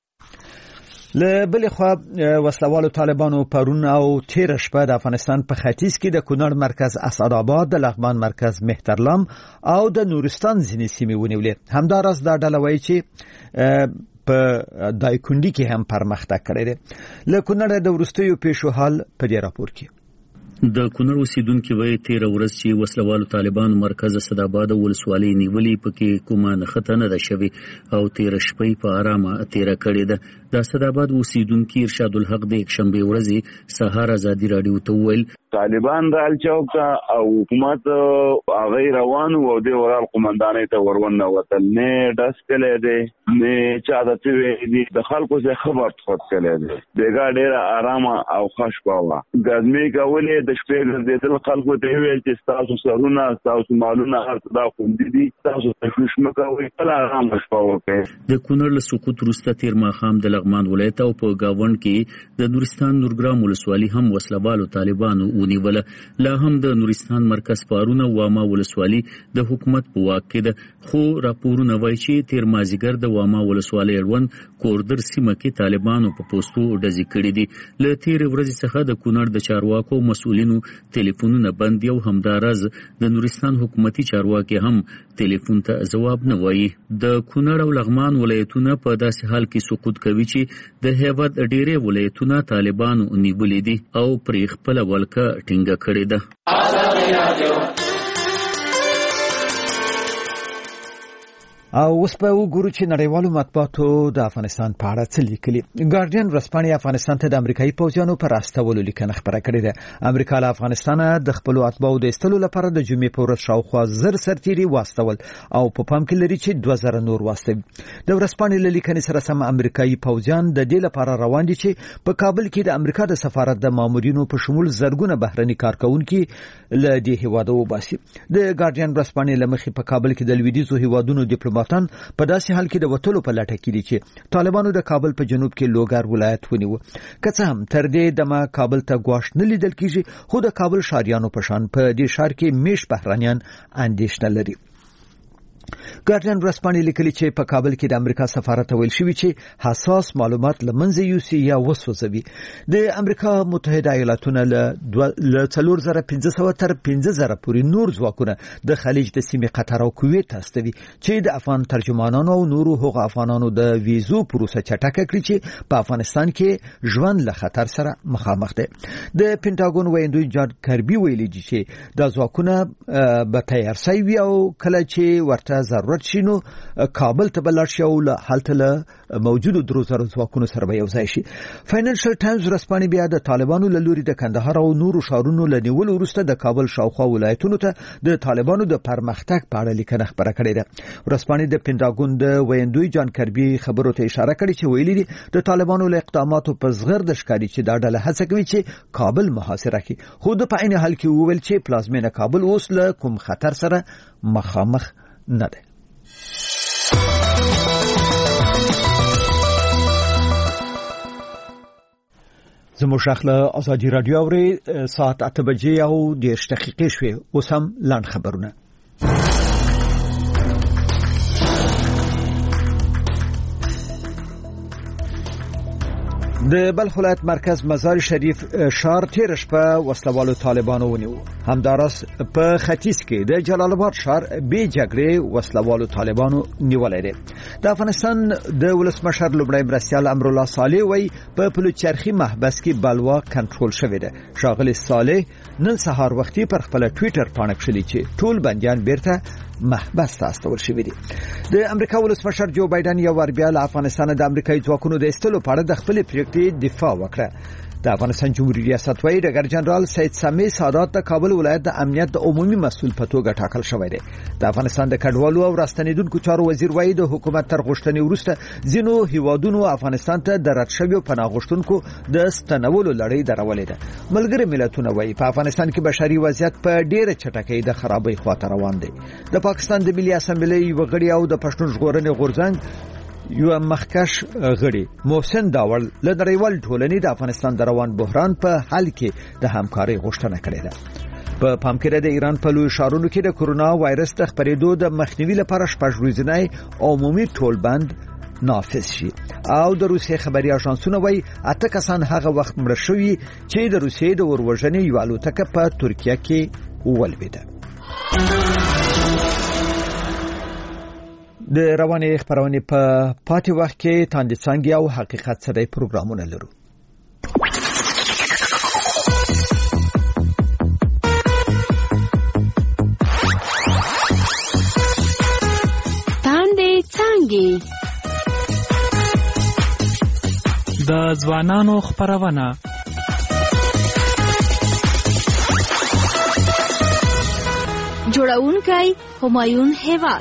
له بلې خوا وسلوالو طالبانو پرون او تیر شپه د افغانستان په ختیځ کې د کونړ مرکز اسعدآباد، د لغمان مرکز مهترلام او د نورستان ځینې سیمې ونیولې. همداراز دا ډله وایي چې په دایکنډي کې هم پرمختګ کړی دی. له کونړ د وروستیو پیښو حال په دې راپور کې. د کونړ اوسیدونکو وایي تیر ورځ چې وسلوالو طالبانو مرکز اسعدآباد ولسوالۍ نیولې پکې کومه نښته نه ده شوې او تیر شپې په آرامه تیر کړې ده. د اسعدآباد اوسیدونکو ارشاد الحق د یکشنبه ورځې سهار ازادي رادیو ته وویل طالبان د الچوک او حکومت هغه روانو او د ورال قومندانۍ ته ورونه وتل نه داس کله دي نه چا د تی دي د خلکو څخه خبر خود کله دي دغه ډیر آرامه او خوش باوه ګزمي کولې د شپې ګرځېدل خلکو ته ویل چې تاسو سرونه تاسو مالونه هر څه دا خوندې دي تاسو تشویش مکوئ بل آرام شپه کوي. د کونړ له سقوط وروسته تیر ماښام د لغمان ولایت او په گاوند کې د نورستان نورګرام ولسوالۍ هم وسلوالو طالبانو ونیوله. لا هم د نورستان مرکز پارونه واما ولسوالۍ د حکومت په واک کې ده خو راپورونه وایي چې تیر مازیګر د واما ولسوالۍ اړوند کوردر سیمه کې طالبانو په پوسټو ډزې کړې دي. له تیر ورځې څخه د کونړ د چارواکو مسؤلینو ټلیفونونه بند دي او همداراز د نورستان حکومتي چارواکي هم ټلیفون ته ځواب نه وایي. د کونړ او لغمان ولایتونه په داسې حال کې سقوط کوي چې د هیواد ډېرې ولایتونه طالبانو نیولې دي او پرې خپله ولکه ټینګه کړې ده. او اوس په وګورو چې نړیوالو مطبوعاتو د افغانستان په اړه څه لیکلي. ګارډین ورځپاڼې افغانستان ته د امریکایي پوځیانو پر راستولو لیکنه خپره کړې ده. امریکا له افغانستانه د خپلو اتباعو د ایستلو لپاره د جمعې په ورځ شاوخوا زر سرتیري واستول او په پام کې لري چې دوه زره نور واستوي. د ورځپاڼې له لیکنې سره سم امریکایي پوځیان د دې لپاره روان دي چې په کابل کې د امریکا د سفارت د مامورینو په شمول زرګونه بهرني کارکونکي له دې هیواده وباسي. د ګارډین ورځپاڼې له مخې په کابل کې د لویدیځو هیوادونو ډیپلوماټان په داسې حال کې د وټلو په لټه کې دي چې طالبانو د کابل په جنوب کې لوګر ولایت ونیو. که څه هم تر دې دمه کابل ته ګواښ نه لیدل کېږي خو د کابل ښاریانو په شان په دې ښار کې میش بهرانیان اندېښنه لري. ګارډین ورځپاڼې لیکلي چې په کابل کې د امریکا سفارت ویل شوی چې حساس معلومات لمنځه یوسي یا وسوځوي. د امریکا متحده ایالاتونه له څلور زره پنځه سوه تر پنځه زره پورې نور ځواکونه د خلیج د سیمې قطر او کویت استوي چې د افغان ترجمانانو او نورو هغو افغانانو د ویزو پروسه چټکه کړي چې په افغانستان کې ژوند له خطر سره مخامخ دي. د پینټاګون ویندوی جان کربي ویلي چې دا ځواکونه به تیار شوي او کله چې ورته سره ضرورت شي نو کابل ته بلل شي او هلته له موجودو درو زره ځواکونو سره به یو ځای شي. فاینانشل ټایمز رسپانې بیا د طالبانو له لوري د کندهار او نورو ښارونو له نیولو وروسته د کابل شاوخوا ولایتونو ته د طالبانو د پرمختګ په اړه لیکنه خبره کړې ده. رسپانې د پینټاګون د ویندوی جان کربي خبرو ته اشاره کړې چې ویلي دي د طالبانو له اقداماتو په زغر د ښکاری چې دا ډله هڅه کوي چې کابل محاصره کړي، خو د په عین حال کې وویل چې پلازمینه کابل اوس له کوم خطر سره مخامخ نه ده. زموږ شخله ازادي رادیو اوري ساعت اته بجې او دېرش دقیقې شوې. اوس هم لاند خبرونه. د بلخ ولایت مرکز مزار شریف ښار تیر شپه وسلوالو طالبانو ونیو. همداراز په ختیځ کې د جلال آباد ښار بې جګړې وسلوالو طالبانو نیولې ده. د افغانستان د ولسمشر لومړی مرستیال امرالله صالح وایي په پلوچرخي محبس کې بلوا کنټرول شوې ده. ښاغلی صالح نن سهار وختي پر خپل ټویټر پاڼه کړلې چې ټول بندیان بیرته محبس ته استول شوی دی. د امریکا ولسمشر جو بایدن یو ور بیا له افغانستان د امریکایي ځواکونو د ایستلو په اړه د خپل پریکړې دفاع وکړه. د افغانستان جمهوریت ریاست وايي ډګر جنرال سید سامي سادات د کابل ولایت د امنیت د عمومي مسؤل په توګه ټاکل شوی دی. د افغانستان د کډوالو او راستنیدونکو چارو وزیر وايي د حکومت تر غوښتنې وروسته ځینو هیوادونو افغانستان ته د رد شویو پناه غوښتونکو د ستنولو لړۍ درولې ده. ملګري ملتونه وايي په افغانستان کې بشري وضعیت په ډېره چټکۍ د خرابۍ خواته روان دی. د پاکستان د ملي اسمبلی وغړي او د پښتون ژغورنې غورځنګ یو مخکش غړي محسن داول له نړیوال ټولنې د افغانستان د روان بحران په حل کې د همکارۍ غوښتنه کړې ده. په پام کې د ایران په لوی ښارونو کې د کورونا وایرس د خپرېدو د مخنیوي لپاره شپږ ورځې عمومي ټولبند نافذ شي. او د روسیې خبري اژانسونه وايي اته کسان هغه وخت مړه شوي چې د روسیې د وروژنې یو الوتکه په ترکیه کې ولوېده. د روانې خبرونه په پاتې وخت کې تاندې څنګه او حقیقت سره پروګرامونه لرو. تاندې څنګه د ځوانانو خبرونه جوړونکی همایون هیواد.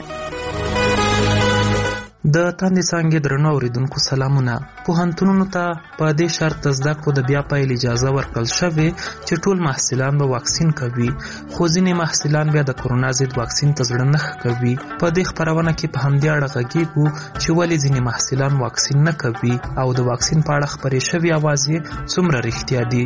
د تاندې څنګه درنو اوریدونکو سلامونه. پوهنتونونو ته په دې شرط زده کړو د بیا پیل اجازه ورکړل شوې چې ټول محصلان به واکسین کوي، خو ځینې محصلان بیا د کورونا ضد واکسین ته زړه نه کوي. په دې خبرونه کې په همدې اړه غږیږو چې ولې ځینې محصلان واکسین نه کوي او د واکسین په اړه خبرې شوې اواز یې څومره رښتیا دي.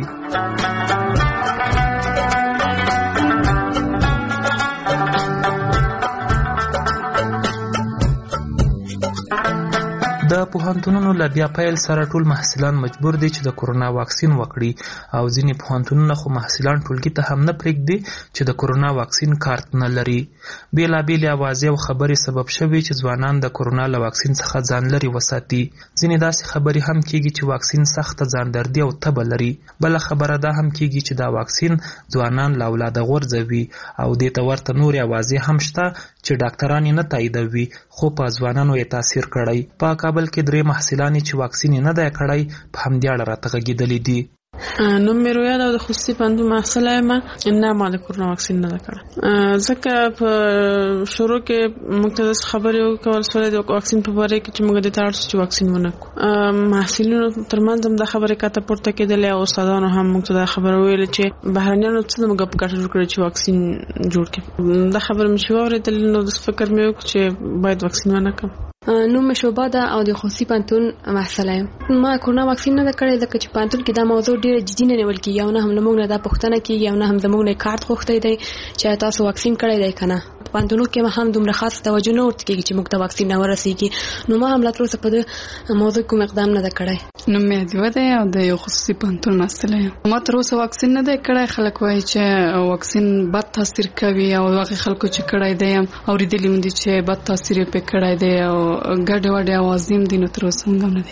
د پوهنتونونو له بیا پیل سره ټول محصلان مجبور دي چې د کورونا واکسین وکړي او ځینې پوهنتونونه خو محصلان ټولګي ته هم نه پرېږدي چې د کورونا واکسین کارت نه لري. بېلابېلې اوازې او خبرې سبب شوي چې ځوانان د کورونا له واکسین څخه ځان لرې وساتي. ځینې داسې خبرې هم کېږي چې واکسین سخته ځاندردي او تبه لري. بله خبره دا هم کېږي چې دا واکسین ځوانان له اولاده غورځوي او دې ته ورته نورې اوازې هم شته چې ډاکټران یې نه تاییدوي، خو په ځوانانو یې تاثیر کړی. په کابل کې درې محصلان چې واکسین نه دی کړی په همدې اړه راته غږېدلي دي. نوم مې رویا ده او د خصوصي پوهنتون محصله یم. نه ما د کورونا واکسین نه ده کړی، ځکه په شروع کې موږ ته داسې خبرې وکول سولې د واکسین په باره کې چې موږ دې ته اړ شو چې واکسین ونه کړو. محصلینو ترمنځ هم دا خبرې کاته پورته کېدلې او استادانو هم موږ ته دا خبره ویلې چې بهرنیانو څه موږ په ګټه جوړ کړی چې واکسین جوړ کړي. دا خبره مې چې واورېدلې نو د فکر مې وکړ چې باید واکسین ونه کړم. نوم مې شوبا ده او د خصوصي پوهنتون محصله یم. ما کورونا واکسین نه ده کړی ځکه چې پوهنتون کې دا موضوع ډېره جدي نه نیول کېږي او نه هم له موږ نه دا پوښتنه کېږي او نه هم زموږ نه کارت غوښتی دی چې تاسو واکسین کړی دی که نه. په پوهنتونو کې هم دومره خاص توجه نه ورته کېږي چې موږ ته واکسین نه ورسېږي. نو ما هم لا تر اوسه په دې موضوع کوم اقدام نه ده کړی. نوم مې هدیوه ده او د یو خصوصي پوهنتون محصله یم. ما تر اوسه واکسین نه دی کړی. خلک وایي چې واکسین بد تاثیر کوي او هغه خلکو چې کړی دی هم اورېدلي مې دي چې بد تاثیر یې پرې کړی دی او ګډې وډې اوازې هم دي، نو تر اوسه موږ هم نه دی کړی.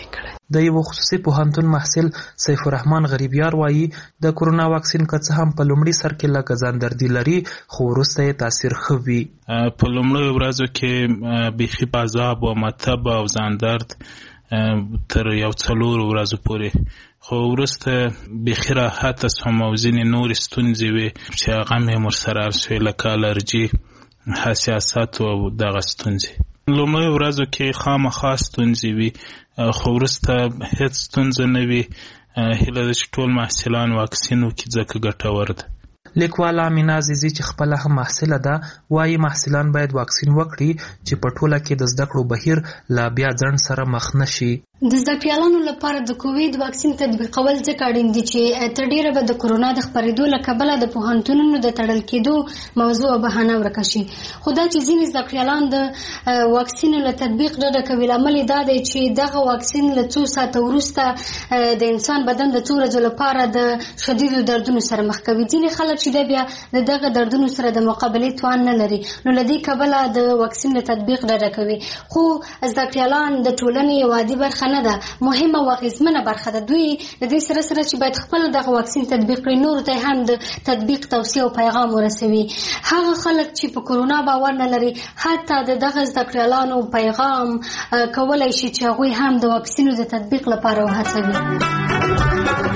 د یو خصوصي پوهنتون محصل سیف الرحمن غریبیار وایي د کورونا واکسین که څه هم په لومړي سر کې لږ ځاندردي لري خو وروسته یې تاثیر ښه وي. په لومړیو ورځو کې بیخي په عذاب او مطب او ځاندرد تر یو څلورو ورځو پورې، خو وروسته بیخي راحته سوم او ځینې نورې ستونزې وې چې هغه مې ورسره حل شوې لکه الرجي، حساسیت او دغه ستونزې. لومړیو ورځو کې خامخا ستونزې وي خو وروسته هېڅ ستونزه نه وي. هیله ده چې ټول محصلان واکسین وکړي ځکه ګټور ده. لیکواله امینه عزیزي چې خپله هم محصله ده وایي محصلان باید واکسین وکړي چې په ټوله کې د زده کړو بهیر له بیا ځنډ سره مخ نه شي. د زده کړیالانو لپاره د کووید واکسین تطبیقول ځکه اړین دي چې تر ډیره به د کورونا د خپرېدو له کبله د پوهنتونونو د تړل کېدو موضوع بهانه ورکه شي. خو دا چې ځینې زده کړیالان د واکسینو له تطبیق ډډه کوي لامل یې دا دی چې دغه واکسین له څو ساعته وروسته د انسان بدن د څو ورځو لپاره د شدیدو دردونو سره مخ کوي. ځینې خلک چې د بیا د دغه دردونو سره د مقابلې توان نه لري نو له دې کبله د واکسین له تطبیق ډډه کوي. خو زده کړیالان د ټولنې یوه عادي برخه نه ده، مهمه او اغیزمنه برخه ده. دوی د دې سره سره چې باید خپل دغه واکسین تطبیق کړي نورو ته هم د تطبیق توصیه او پیغام ورسوي. هغه خلک چې په کورونا باور نه لري حتی د دغه زده کړیالانو پیغام کولای شي چې هغوی هم د واکسینو د تطبیق لپاره وهڅوي.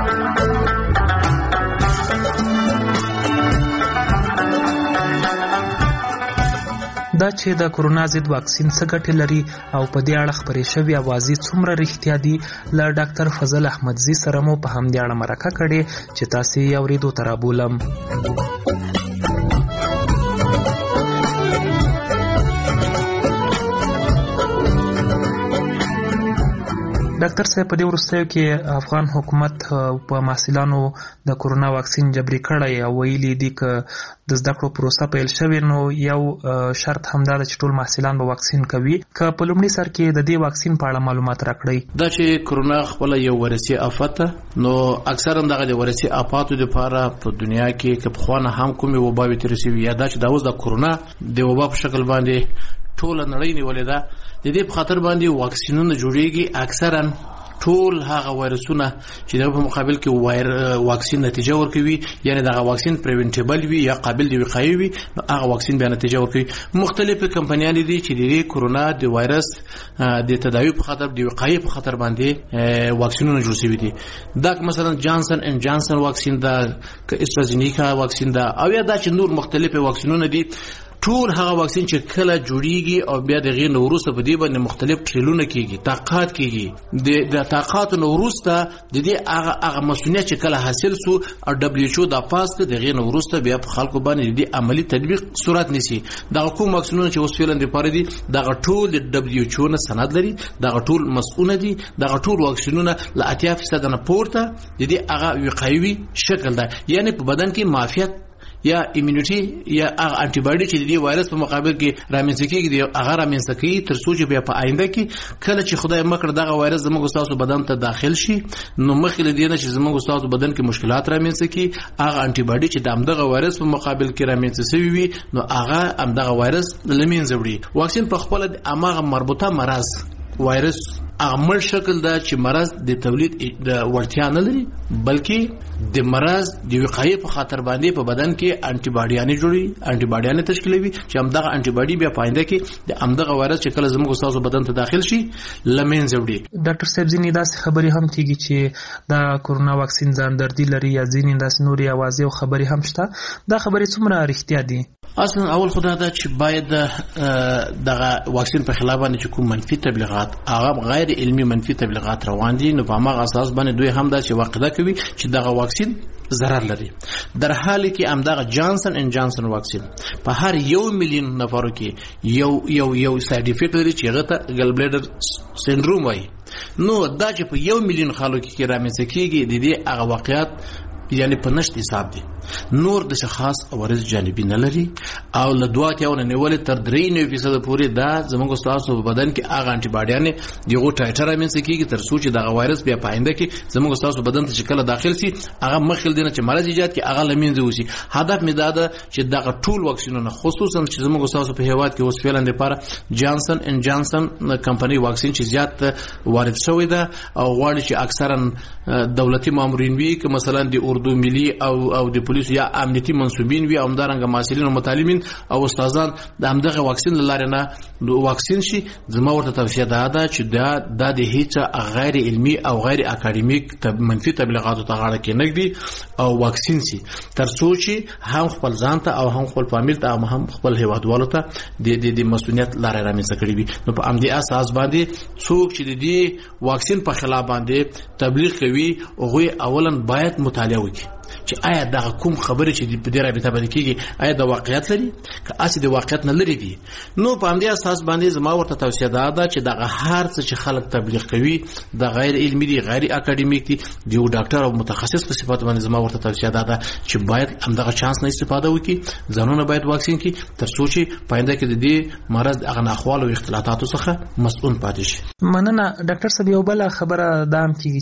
دا چې د کورونا ضد واکسین څه ګټې لري او په دې اړه خپرې شوې اوازې څومره رښتیا دي له ډاکټر فضل احمدزي سره مو په همدې اړه مرکه کړې چې تاسې یې اورېدو ته رابولم. ډاکټر صاحب په دې وروستیو کې افغان حکومت په محصلانو د کورونا واکسین جبري کړی او ویلي دي که د زده کړو پروسه پیل شوې نو یو شرط همدا ده چې ټول محصلان به واکسین کوي. که په لومړي سر کې د دې واکسین په اړه معلومات راکړئ. دا چې کورونا خپله یو وراثي آفت ده نو اکثرا دغه د وراثي آفاتو دپاره په دنیا کې که پخوا نه هم کومې وباوې تېرې شوي یا دا چې دا اوس د کورونا د وبا په شکل باندې ټوله نړۍ نیولې ده، د دې په خاطر باندې واکسینونه جوړیږي. اکثرا ټول هغه وایرسونه چې د په مقابل کې وایر واکسین نتیجه ورکوي یعنی دغه واکسین پریونټیبل وي یا قابل د وقایې وي نو هغه واکسین بیا نتیجه ورکوي. مختلفې کمپنیانې دي چې د کورونا د وایرس د تداوی په خاطر د وقایې په خاطر باندې واکسینونه جوړ شوي دي. دا مثلا جانسن اند جانسن واکسین دا که استرازینیکا واکسین دا او یا دا چې نور مختلفې واکسینونه دي. ټول هغه واکسین چې کله جوړیږي او بیا د غیر وروسته په دې باندې مختلف ټریلونه کیږي طاقت کیږي د د طاقت نو وروسته د دې هغه هغه مسؤلیت چې کله حاصل سو او دبليو ایچ او د پاست د غیر وروسته بیا په خلکو باندې د عملی تطبیق صورت نیسي. دا کوم واکسینونه چې اوس فعلا د پاره دي دا ټول د دبليو ایچ او نه سند لري، دا ټول مسؤل دي، دا ټول واکسینونه ل اتیا فیصد نه پورته د دې هغه وقایوي شکل ده یعنی په بدن کې معافیت یا ایمونټي یا هغه انټي باډي چې د وایرس په مقابل کې رامنځته کیږي د هغه رامنځته کیږي تر څو چې بیا په آینده کې کله چې خدای مکړه دغه وایرس زموږ تاسو بدن ته داخل شي نو مخکې له دې نه چې زموږ تاسو بدن کې مشکلات رامنځته کی هغه انټي باډي چې د دغه وایرس په مقابل کې رامنځته شوی وي نو هغه هم دغه وایرس لمنځه وړي. واکسین په خپل هغه مربوطه مرض وایرس عمل شکل دا چې مرض د تولید د وړتیا نه لري بلکې د مرض د وقایې په خاطر باندې په بدن کې انټي باډیانې جوړي انټي باډیانې تشکیلوي چې همدغه انټي باډي بیا پاینده کې د همدغه وایرس چې کله زموږ تاسو بدن ته داخل شي لمنځه وړي. ډاکټر صاحب ځینې داسې خبرې هم کیږي چې دا کورونا واکسین ځاندردي لري یا ځینې داسې نورې اوازې او خبرې هم شته. دا خبرې څومره رښتیا دي؟ اصلا اول خدای دا چې باید دغه واکسین په خلاف باندې چې کوم منفي تبلیغات هغه غیر علمي منفي تبلیغات روان دي نو په هغه اساس باندې دوی هم دا چې واقعده کوي چې دغه واکسین ضرر لري. در حالی کې همدغه جانسن اند جانسن واکسین په هر یو میلیون نفرو کې یو یو یو ساید افیکټ لري چې هغه ته ګل بلیډر سندروم وایي. نو دا چې په یو میلیون خلکو کې رامنځته کیږي د دې هغه واقعیت یعنی په نشت حساب دي نور د خاص عوارض جانبي نه لري او له دوه اتیا نه نیولې تر درې نه فیصد پورې دا زموږ تاسو په بدن کې هغه انټي باډیانه دغه ټایټر امینس کېږي تر څو چې دغه وایرس بیا پاینده کې زموږ تاسو بدن ته شکل داخل سي هغه مخکې دینه چې مرض ایجاد کې هغه لمینځي وسی. هدف می دا ده چې دغه ټول واکسینونه خصوصا چې زموږ تاسو په هیواد کې اوس فعلا لپاره جانسن ان جانسن کمپنی واکسین چې زیات وارد شوی ده او غواړي چې اکثرا دولتي مامورین وي که مثلا د اردو ملي او او د پولیس یا امنیتي منسوبین وي او همدارنګه مسؤلین او متعلمین او استادان د همدغه واکسین لاره نه واکسین شي. زما ورته توصیه ده چې دا د هیڅ غیر علمي او غیر اکاډمیک منفي تبلیغاتو ته غاړه کې نګدي او واکسین شي تر څو چې هم خپل ځان ته او هم خپل فامیل ته او هم خپل هیوادوالو ته د د مسؤلیت لاره رامنځته کړي وي. نو په امدي اساس باندې څوک چې د دې واکسین په خلاف باندې تبلیغ کوي هغه اولا باید مطالعه وکړي چې آیا دا کوم خبره چې په دې رابطه باندې کیږي آیا د واقعیت لري که اصلي د واقعیت نه لري دي. نو په همدې اساس باندې زما ورته توصیه ده چې دا هر څه چې خلک تبلیغ کوي د غیر علمي دي غیر اکاډمیک دي د یو ډاکټر او متخصص په صفت باندې زما ورته توصیه ده چې باید همدغه چانس نه استفاده وکړي ځانونه باید واکسین کړي تر څو چې پاینده کې د دې مرض د اغناخوال او اختلاطاتو څخه مسؤل پاتې شي. مننه ډاکټر صاحب. یو بل خبره دا هم کیږي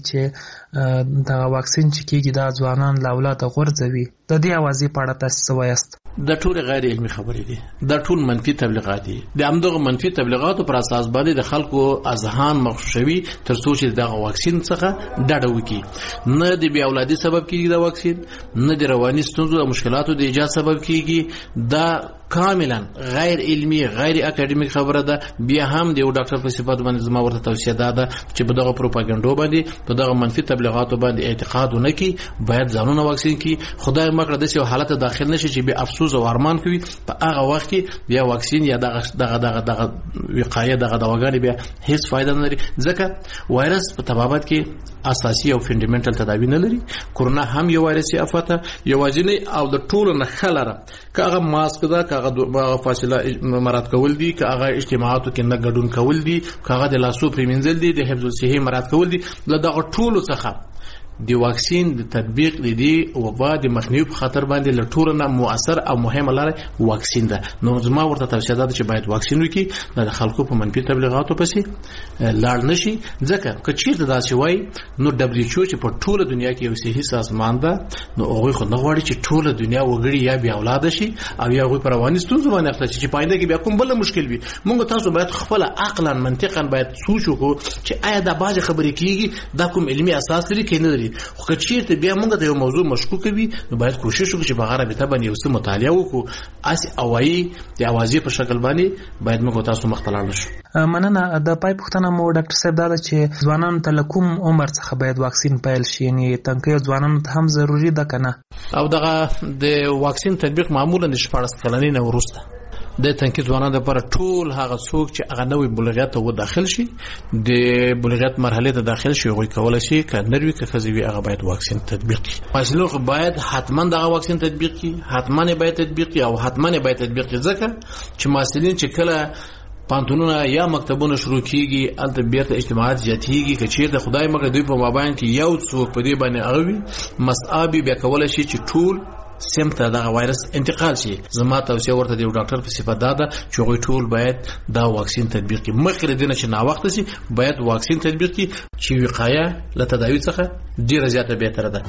چې دا واکسین چې کیږي دا ځوانان لا اولاد غورځوي د دې اوازې په اړه تاسو څه وایاست؟ دا ټول غیر علمي خبرې دي دا ټول منفي تبلیغات دي. د همدغه منفي تبلیغاتو پر اساس باندې د خلکو اذهان مغشوشوي تر څو چې دغه واکسین څخه ډډه وکړي. نه د بیا اولادي سبب کیږي دا واکسین نه د رواني ستونزو او مشکلاتو د ایجاد سبب کیږي. دا کاملا غیر علمي غیر اکاډمیک خبره ده. بیا هم د یو ډاکټر په صفت باندې زما ورته توصیه ده چې په دغه پروپاګاندا باندې په دغه منفي تبلیغاتو باندې اعتقاد ونه کړي باید ځانونه واکسین کړي. خدای مکړه د څه حالت داخل نشي چې به افسوس او ارمان کوي په هغه وخت کې بیا واکسین یا دغه دغه دغه دغه وقایه دغه دواګانې بیا هیڅ فائدہ نه لري ځکه وایرس په طبابت کې اساسي او فندامنټل تداوی نه لري. کرونا هم یو وایرسي افت یوازینی او د ټولو نه خلره کاغه ماسک دا کاغه فاصله مراد کول دي کاغه اجتماعاتو کې نه ګډون کول دي کاغه د لاسو پریمنځل دي د حفظ الصحه مراد کول دي دغه ټولو څخه د واکسین د تطبیق لدی وبا د مخنیوي په خاطر باندې لټور نه موثر او مهمه لاره واکسین ده. نو زما ورته توصیه ده چې باید واکسین وکړي د خلکو په منفي تبلیغاتو پسې لاړ نشي ځکه که چیرته داسې وای نو دبليو ایچ او چې په ټوله دنیا کې یو صحي سازمان ده نو هغه خو نه غواړي چې ټوله دنیا وګړي یا بیا اولاد شي او یا هغه پر رواني ستونزو باندې اخته چې پاینده کې بیا کوم بل مشکل وي. موږ تاسو باید خپل عقلا منطقا باید سوچ وکړو چې آیا دا باز خبرې کیږي دا کوم علمي اساس لري کې نه لري. خو که چیرته بیا موږ ته یو موضوع مشکوک وي نو باید کوشش وکړو چې په هغه رابطه باندې یو څه مطالعه وکړو اسی اوایي د اوازې په شکل باندې باید موږ تاسو مختلال شو. مننه. د پای پښتنه مو ډاکټر صاحب دا چې ځوانانو ته کوم عمر څخه باید واکسین پیل شي یعنی تنکي ځوانانو ته هم ضروری ده کنه او دغه د واکسین تطبیق معمولا د شپږ کلنۍ نه وروسته د تنکي ځوانانو لپاره ټول هغه څوک چې هغه نوې بلوغیت ته داخل شي د بلوغیت مرحله ته داخل شي هغه کولای شي کنه که خزوی هغه باید واکسین تطبیق کړي. مسلوق باید حتما دغه واکسین تطبیق کړي حتما باید تطبیق کړي او حتما باید تطبیق کړي ځکه چې مسلین چې کله پانتونونه یا مکتبونه شروع کیږي البته بیرته اجتماعات زیاتېږي که چیرته خدای مکړه دوی په مابین کې یو څوک په دې باندې اغوي مصابي بیا کولای شي چې ټول سمته دغه وایرس انتقال شي. زما توصیه ورته دی ډاکټر په صفت ده چې غوي ټول باید دا واکسین تطبیق کړي مخکې دینه چې نا وخت شي باید واکسین تطبیق کړي چې وقایه له تداوی څخه ډیره زیاته بهتره ده.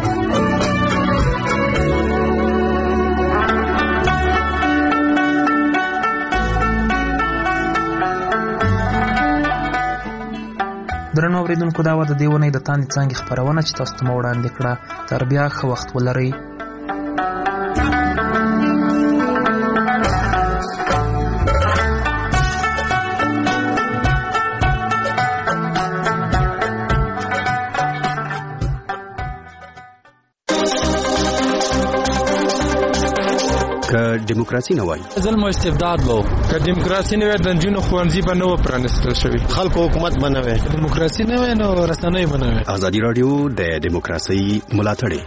درنو اوریدونکو دا و د دیونه د تاندې څنګه خبرونه چې تاسو ته وړاندې کړه. تر بیا ښه وخت ولرئ. که دیموکراسي نه وای ظلم او استبداد وو که دیموکراسي نه وای د جنونو خوانځي به نو پرانستل شوی خلکو حکومت بنوي دیموکراسي نه وای نو رسنۍ بنوي. ازادي رادیو د دیموکراسي ملاتړ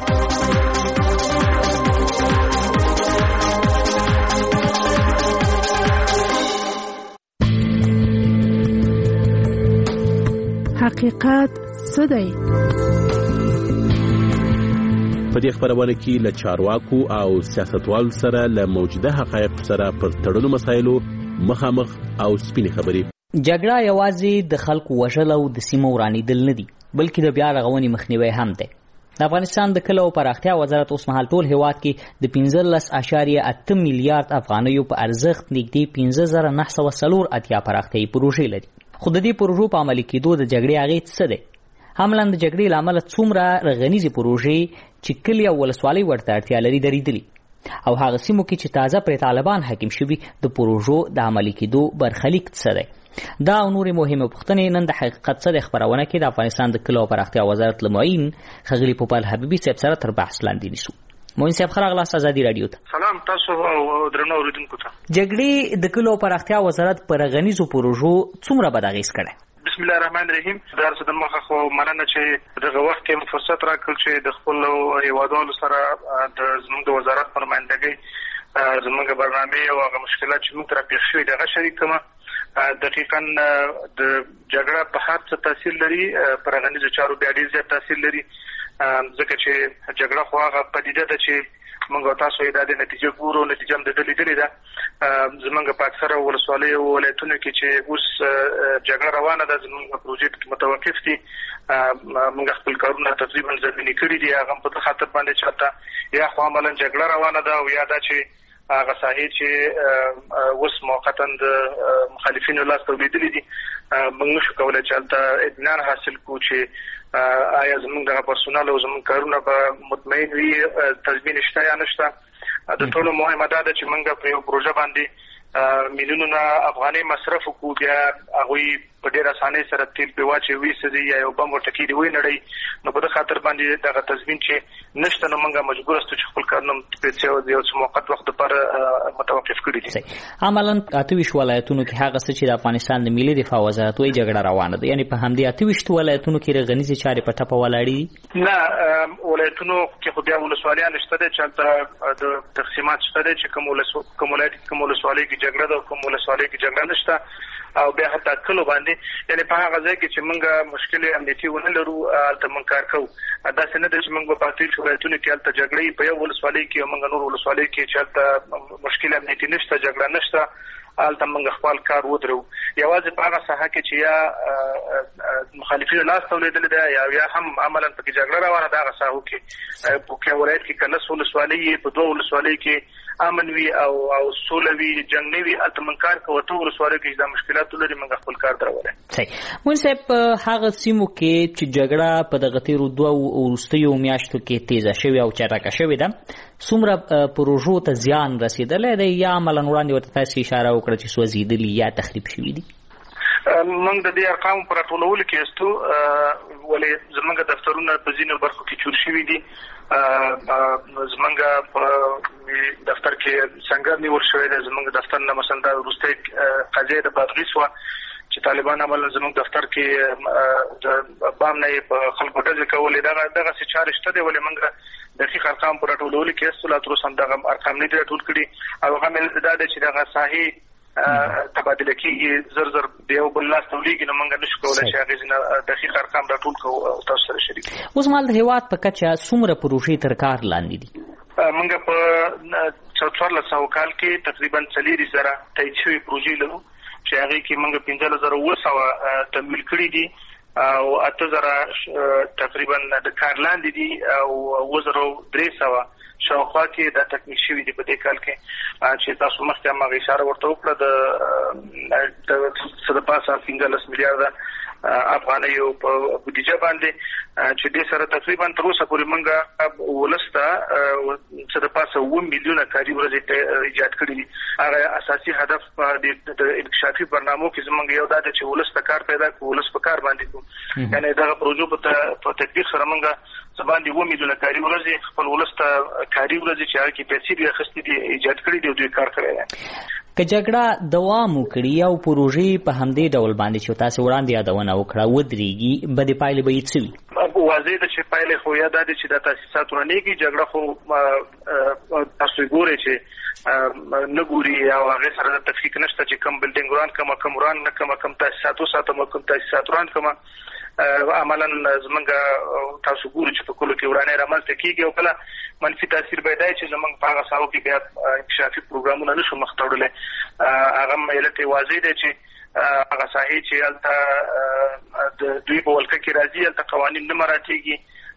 حقیقت څه دی؟ په دې خبرونه کې له چارواکو او سیاستوالو سره له موجوده حقایقو سره پر تړلو مسایلو مخامخ او سپینې خبرې. جګړه یوازې د خلکو وژل او د سیمو ورانېدل نه دي، بلکې د بیا رغونې مخنیوی هم دی. د افغانستان د کلي او پراختیا وزارت اوس مهال ټول هیواد کې د پنځلس اعشاریه اته میلیارډ افغانیو په ارزښت نږدې پنځه زره نهه سوه څلور اتیا پراختیایي پروژې لري. خو د دې پروژو په عملي کېدو د جګړې اغېز څه دی؟ حملاً د جګړې له امله څومره رغنیزې پروژې چې کلي او ولسوالۍ ورته اړتیا لري درېدلي، او هغه سیمو کې چې تازه پرې طالبان حاکم شوي د پروژو د عملي کېدو برخلیک څه دی؟ دا او نورې مهمه پوښتنې نن د حقیقت څه د خبرونه کې د افغانستان د کلي او پراختیا وزارت له معین ښاغلي پوپل حبیبي صاحب سره تر بحث لاندې نیسو. معین صاحب ښه راغلاست ازادي راډیو ته. سلام تاسو او درنو اوریدونکو ته. جګړې د کلي او پراختیا وزارت پر رغنیزو پروژو څومره بد اغېز کړی؟ بسم الله الرحمن الرحیم. دا څه د مخه خو مننه چې دغه وخت کې فرصت راکړل چې د خپل هیوادوالو سره د زموږ د وزارت پر نمائندګۍ زموږ برنامه او هغه مشکلات چې موږ را پیښ شوي دغه شریک کوم. دقیقاً د جګړه په هر څه تاثیر لري، پر رغنیزو چارو بیا ډېر زیات تاثیر لري، ځکه چې جګړه خو هغه پدیده ده چې موږ تاسو یې د نتیجې ګورو، نتیجه هم د لیدلې ده. زموږ په اکثره ولسوالۍ او ولایتونو کې چې اوس جګړه روانه ده، زموږ پروژې متوقف دي. موږ خپل کارونه تقریبا زمیني کړي دي، هغه په خاطر باندې چاته یا خو عملاً جګړه روانه ده او یا دا چې هغه ساحې چې اوس موقتا د مخالفینو لاس ته لیدلې دي، موږ نشو کولی چې هلته اطمینان حاصل کړو چې آیا زموږ دغه پرسونل او زموږ کارونه به مطمئن وي، تضمین شته یا نشته. د ټولو مهمه دا ده چې موږ په یو پروژه باندې میلیونونه افغانۍ مصرف وکړو، بیا هغوی په ډېر اسانۍ سره تیل پرې واچوي سدي یا یو بم ورته کېږي وینړئ، نو په دې خاطر باندې دغه تضمین چې نشته، نو موږ مجبور یو چې خپل کارونه په یو څه موقت وخت لپاره متوقف کړي دي. عملاً اته ویشت ولایتونو کې هغه څه چې د افغانستان د ملي دفاع وزارت وایي جګړه روانه ده، یعنی په همدې اته ویشت ولایتونو کې رغنیزې چارې په ټپه ولاړې دي؟ نه، ولایتونو کې خو بیا ولسوالیان شته دي چې هلته د تقسیمات شته دي چې کوم ولایت کوم ولسوالۍ کې جګړه ده او کوم ولسوالۍ کې جګړه نشته، او بیا حتی کلو باندې یعنی په هغه ځای کې چې موږ مشکل امنیتي ونه لرو هلته موږ کار کوو. داسې نه ده چې موږ په اته ویشت ولایتونو کې هلته جګړې په یو ولسوالۍ کې او موږ نور ولسوالۍ کې چې هلته مشکل امنیتي نشته، جګړه نشته، هلته موږ خپل کار ودرو. یوازې په هغه ساحه کې چې یا مخالفینو لاس ته لیدلې ده یا یا هم عملاً پکې جګړه روانه ده، هغه ساحو کې په کې ولایت کې که لس ولسوالۍ په دوه ولسوالۍ کې امن وي او او سوله وي، جنګ نه وي، هلته موږ کار کوو. ټول ولسوالۍ کې دا مشکلات لري، موږ خپل کار درولی. صحیح. مون صاحب هغه سیمو کې چې جګړه په دغه تېرو دوه وروستیو میاشتو کې تیزه شوې او چټکه شوې ده، څومره پروژو ته زیان رسېدلی دی یا عملاً وړاندې ورته تاسې اشاره وکړه چې سوځېدلي یا تخریب شوي دي؟ موږ د دې ارقامو په راټولولو کې یستو، ولې زموږ دفترونه په ځینو برخو کې چور شوي دي. زموږ په دفتر کې سنګر نیول شوی دی، زموږ دفتر نه مثلا دا وروستۍ قضیه د بادغیس وه چې طالبان عملاً زموږ دفتر کې د بام نه یې په خلکو ډزې کولې. دغه دغسې چارې شته دی، ولې موږ دقیق ارقام په راټولولو کې یستو، لا تر اوسه هم دغه ارقام نه دي راټول کړي، او هغه مې دا دی چې دغه ساحې تبادله کېږي، زر زر د یو بل لاس ته ولیږي، نو موږ نشو کولی چې هغې نه دقیق ارقام راټول کړو او تاسو سره شریک کړو. اوس مهال د هېواد په کچه څومره پروژې تر کار لاندې دي؟ موږ په څوارلس سوه کال کې تقریبا څلېرویشت زره تایید شوي پروژې لرو چې هغې کې موږ پنځلس زره اووه سوه تمویل کړي دي او اته زره تقریبا د کار لاندې دي او اووه زره درې سوه شاوخوا کې دا تکمیل شوي دي په دې کال کې چې تاسو مخکې هم هغه اشاره ورته وکړه د څه د پاسه پنځلس میلیارډه افغانیو په بودیجه باندې چې دې سره تقریبا تر اوسه پورې موږ ولس ته څه د پاسه اووه میلیونه کاري ورځې ایجاد کړي دي. هغه اساسي هدف د انکشافي برنامو کې زموږ یو دا ده چې ولس ته کار پیدا کړو، ولس په کار باندې کړو، یعنې دغه پروژو په تطبیق سره موږ باندې اووه میلیونه کاري ورځې خپل ولس ته کاري ورځې چې هغه کې پیسې دي اخیستې دي ایجاد کړي دي او دوی کار کړی دی. که جګړه دوام وکړي او پروژې په همدې ډول باندې چې تاسو وړاندې یادونه وکړه ودرېږي، بدې پایلې به یې څه وي؟ واضح ده چې پایلې خو یا دا دي چې د تاسیسات ورانېږي. جګړه خو تاسو ګورئ چې نه ګوري او هغې سره د تفکیک نشته چې کم بلډینګ وران کړم، کم وران نه کړم، کم تاسیسات وساتم، کم تاسیسات وران کړم. عملاً زمونږ تاسو ګورئ چې په کلو کې ورانه رامنځته کیږي او کله منفي تاثیر پیدا چې زمونږ په هغه ساحو کې بیا انکشافي پروګرامونه نشو مخ ته وړلی هغه علت واضح دی چې هغه ساحې چې هلته د دوی په ولکه کې راځي هلته قوانین نه مراعاتېږي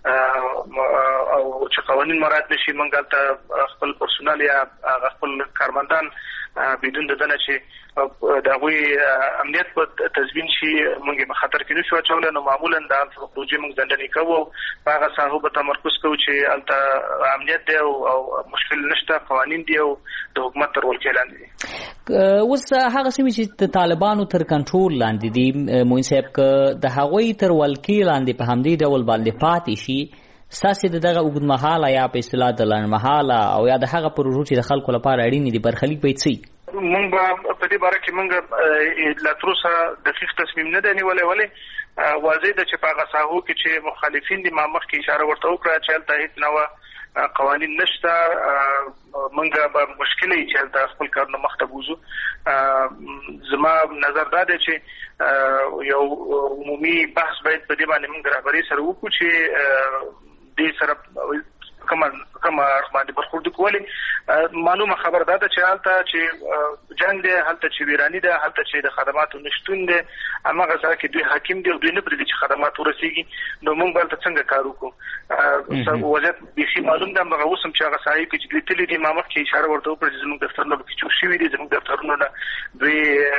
او چې قوانین مراعات نشي موږ هلته خپل پرسونل یا خپل کارمندان بدون د دنه چې د هغوی امنیت په تضمین شي موږ په خطر کې نشو اچولی نو معمولا د هلته پروژې موږ ځنډنې کوو په هغه ساحو به تمرکز کوو چې هلته امنیت دی او مشکل نشته قوانین دي او د حکومت تر ولکې لاندې دي. اوس هغه سیمې چې د طالبانو تر کنټرول لاندې دي موین صاحب که د هغوی تر ولکې لاندې په همدې ډول باندې پاتې شي ستاسې د دغه اوږدمهاله یا په اصطلاح د لنډمهاله او یا د هغه پروژو چې د خلکو لپاره اړینې دي برخلیک به یې څه مونږ به په دې باره کې مونږ لا تر اوسه دقیق تصمیم نه دی نیولی ولې واضح ده چې په هغه ساحو کې چې مخالفین دي ما مخکې اشاره ورته وکړه چې هلته هېڅ نوع قوانین نشته مونږ به مشکل وي چې هلته خپل کارونه مخته بوځو زما نظر دا دی چې یو عمومي بحث باید په دې باندې مونږ د رهبرۍ سره وکړو چې دې سره کومه کومه باندې برخورد کولې معلومه خبر ده چې هلته چې جنگ دی هلته چې ویرانی ده هلته چې د خدماتو نشتون دی هماغه ځای کې دوی حاکم دي او دوی نه پرېږدي چې خدمات ورسیږي نو موږ به هلته څنګه کار وکړو وضعیت بیخي معلوم ده همغه اوس هم چې هغه ساحې کې چې دوی تللي دي ما مخکې اشاره ورته وکړه چې زموږ دفترونه پکې جوړ شوي دي زموږ دفترونو نه دوی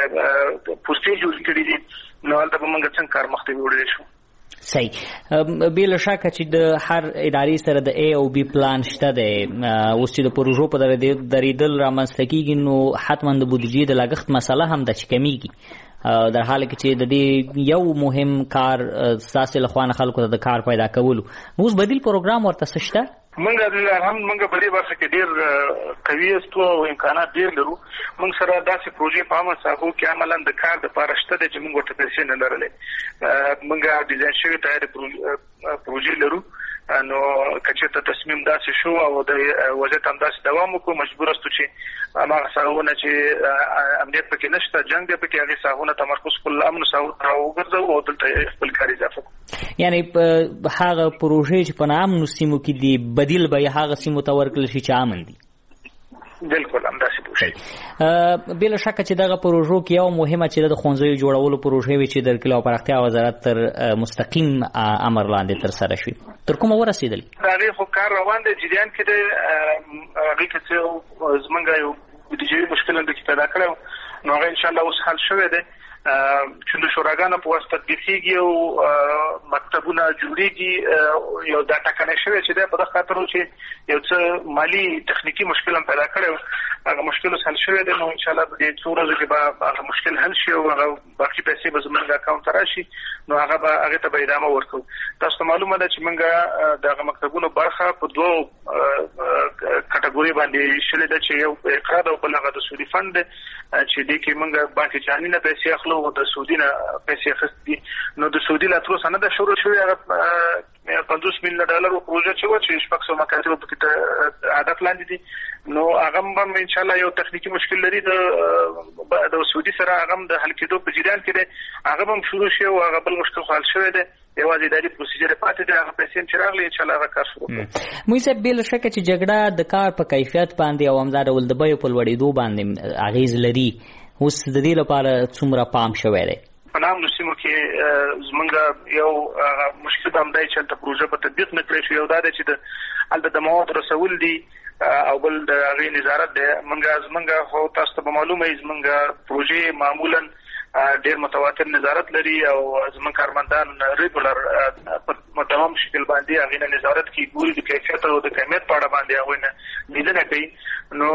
پوستې جوړې کړي دي نو هلته به موږ څنګه کار مخته وړلی شو. صحیح بلا شکه چې د هر ادارې سره د ای او بی پلان شته دی اوس چې د پروژو په درېدل رامنځته کیږي نو حتما د بودیجې د لګښت مسله هم ده چې کمیږي در حال کې چې د دې یو مهم کار ستاسې لخوا نه خلکو ته د کار پیدا کولو اوس بدیل پروګرام ورته څه شته موږ هم موږ په دې برخه کې ډېر قوي یو او امکانات ډېر لرو موږ سره داسې پروژې په عامه ساحو کې عملاً د کار دپاره شته دی چې موږ ورته پیسې نه لرلې موږ ډیزاین شوې تیارې پروژې لرو نو که چېرته تصمیم داسې شو او د وضعیت همداسې دوام وکړو مجبور استو چې هماغه ساحونه چې امنیت پکې نشته جنګ دی پکې هغې ساحونه تمرکز خپل امنو ساحو ته راوګرځوو او دلته خپل کار اضافه کړو یعنې هغه پروژې چې په ناامنو سیمو کې دي بدیل به یې هغه سیمو ته ورکړل شي چې امن دي بالکل همداسې پوه بلا شکه چې دغه پروژو کې یو مهمه چې د ښوونځیو جوړولو پروژې وي چې د کلي او پراختیا وزارت تر مستقیم امر لاندې ترسره شوي تر کومه ورسېدل د هغې خو کار روان دی جریان کې دی هغې کې څه زمونږ یو بودیجوي مشکل هم پکې پیدا کړی نو هغه انشاءالله اوس حل شوی دی چې د شوراګانو په واسطه تطبیقېږي او مکتبونه جوړېږي یو دا ټاکنی شوی چې دی په دغه خاطر چې یو څه مالي تخنیکي مشکل هم پیدا کړی هغه مشکل اوس حل شوی دی نو انشاءالله په دې څو ورځو کې به هغه مشکل حل شي او هغه باقي پیسې به زموږ اکاونټ ته راشي نو هغه به هغې ته به ادامه ورکوو تاسو ته معلومه ده چې موږ د هغه مکتبونو برخه په دوو کټګورۍ باندې شلې ده چې یو اقراض او بل هغه د سودي فنډ دی چې دې کې موږ بانک جهاني نه پیسې اخلو او د سعودي نه پیسې اخیستې دي نو د سعودي لا تر اوسه نه ده شروع شوې هغه پنځوس میلیونه ډالرو پروژه چې وه چې شپږ سوه مکاتبو پکې هدف لاندې دي نو هغه هم انشاءالله یو تخنیکي مشکل لري د د سعودي سره هغه هم د حل کېدو په جریان کې دی هغه هم شروع شوی او هغه بل مشکل خو حل شوی دی یوازې اداري پروسیجر پاتې دی هغه پیسې هم چې راغلي انشاءالله هغه کار شروع کړو موږ صاحب بې له شکه چې جګړه د کار په کیفیت باندې او همدا ډول د بیو په لوړېدو باندې اغېز لري اوس د دې لپاره څومره پام شوی دی په نامنو سیمو کې زمونږ یو مشکل هم دی چې هلته پروژه په تطبیق نه کړی شو یو دا دی چې د هلته د مواد رسول دي او بل د هغې نظارت دی موږ زمونږ خو تاسو ته به معلومه وي زمونږ پروژې معمولا ډېر متواتر نظارت لري او زمونږ کارمندان ریګولر په مداوم شکل باندې هغې نه نظارت کوي ګوري د کیفیت او د کمیت په اړه باندې هغوی نه لیدنه کوي نو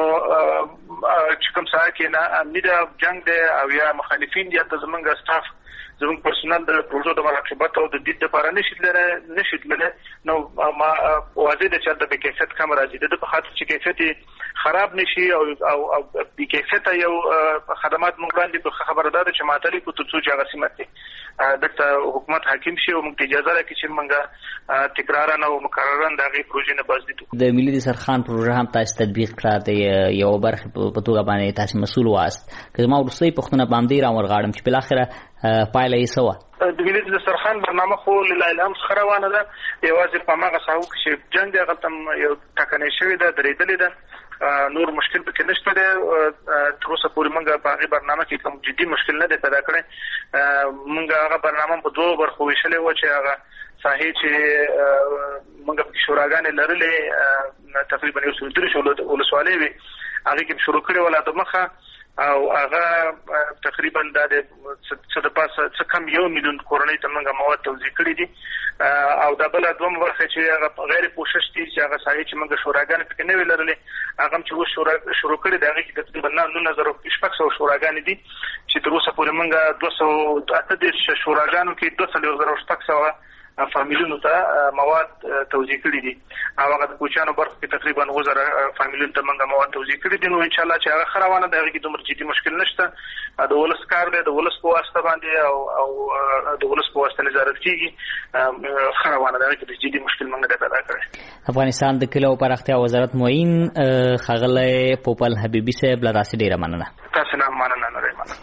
چې کوم ساحه کې نه امني ده جنګ دی او یا مخالفین دي هلته زمونږ سټاف زموږ پرسونل د پروژو د مراقبت او د دید لپاره نشي تللی نشي تللی نو ما واضح ده چې هلته بې کیفیت کم راځي د ده په خاطر چې کیفیت خراب نشي او او او بې کیفیته یو خدمات موږ وړاندې په خبره ده چې معطلې کړو تر څو چې هغه سیمه کې دلته حکومت حاکم شي او موږ ته اجازه راکړي چې موږ تکرارا او مکررا د هغې پروژې نه بازدید وکړو د ملي دسترخوان پروژه هم تاسو تطبیق کړه د یو برخې په توګه باندې تاسو مسؤل واست که زما وروستۍ پوښتنه به همدې راورغاړم چې بالاخره پایله یې څه وه؟ د ویلیج دسترخوان برنامه خو لله الحمد ښه روانه ده. یوازې په هماغه ساحو کې چې جنګ دی هغلته یو ټاکنۍ شوې ده، درېدلې ده، نور مشکل پکې نشته دی. تر اوسه پورې موږ په هغې برنامه کې کوم جدي مشکل نه دی پیدا کړی. موږ هغه برنامه په دوو برخو ویشلې وه چې هغه ساحې چې موږ پکې شوراګانې لرلې تقریبا یو سل دېرش ولسوالۍ وې، هغې کې شروع کړې وه لا د مخه، او هغه تقریبا دا د څه د پاسه څه کم یو میلیون کورنۍ ته موږ مواد توزیع کړي دي. او دا بله دومره برخه چې هغه غیر پوښښ دي چې هغه ساحې چې موږ شوراګانې پکې نه وې لرلې، هغه هم چې اوس شروع کړي د هغې کې تقریبا نولس زره شپږ سوه شوراګانې دي چې تر اوسه پورې موږ دوه سوه اته دېرش شوراګانو کې دوه څلوېښت زره شپږ سوه فامیلونو ته مواد توزیع کړي دي، او هغه د کوچیانو برخو کې تقریبا اووه زره فامیلونو ته موږ مواد توزیع کړي دي. نو انشاءالله چې هغه ښه روانه ده، هغې کې دومره جدي مشکل نشته. د ولس کار دی، د ولس په واسطه باندې او او د ولس په واسطه نظارت کېږي، ښه روانه ده، هغې کې د جدي مشکل موږ نه دی پیدا کړی. افغانستان د کلي او پراختیا وزارت معین ښاغلی پوپل حبیبي صاحب له تاسې ډېره مننه. تاسې نه مننه نری مننه.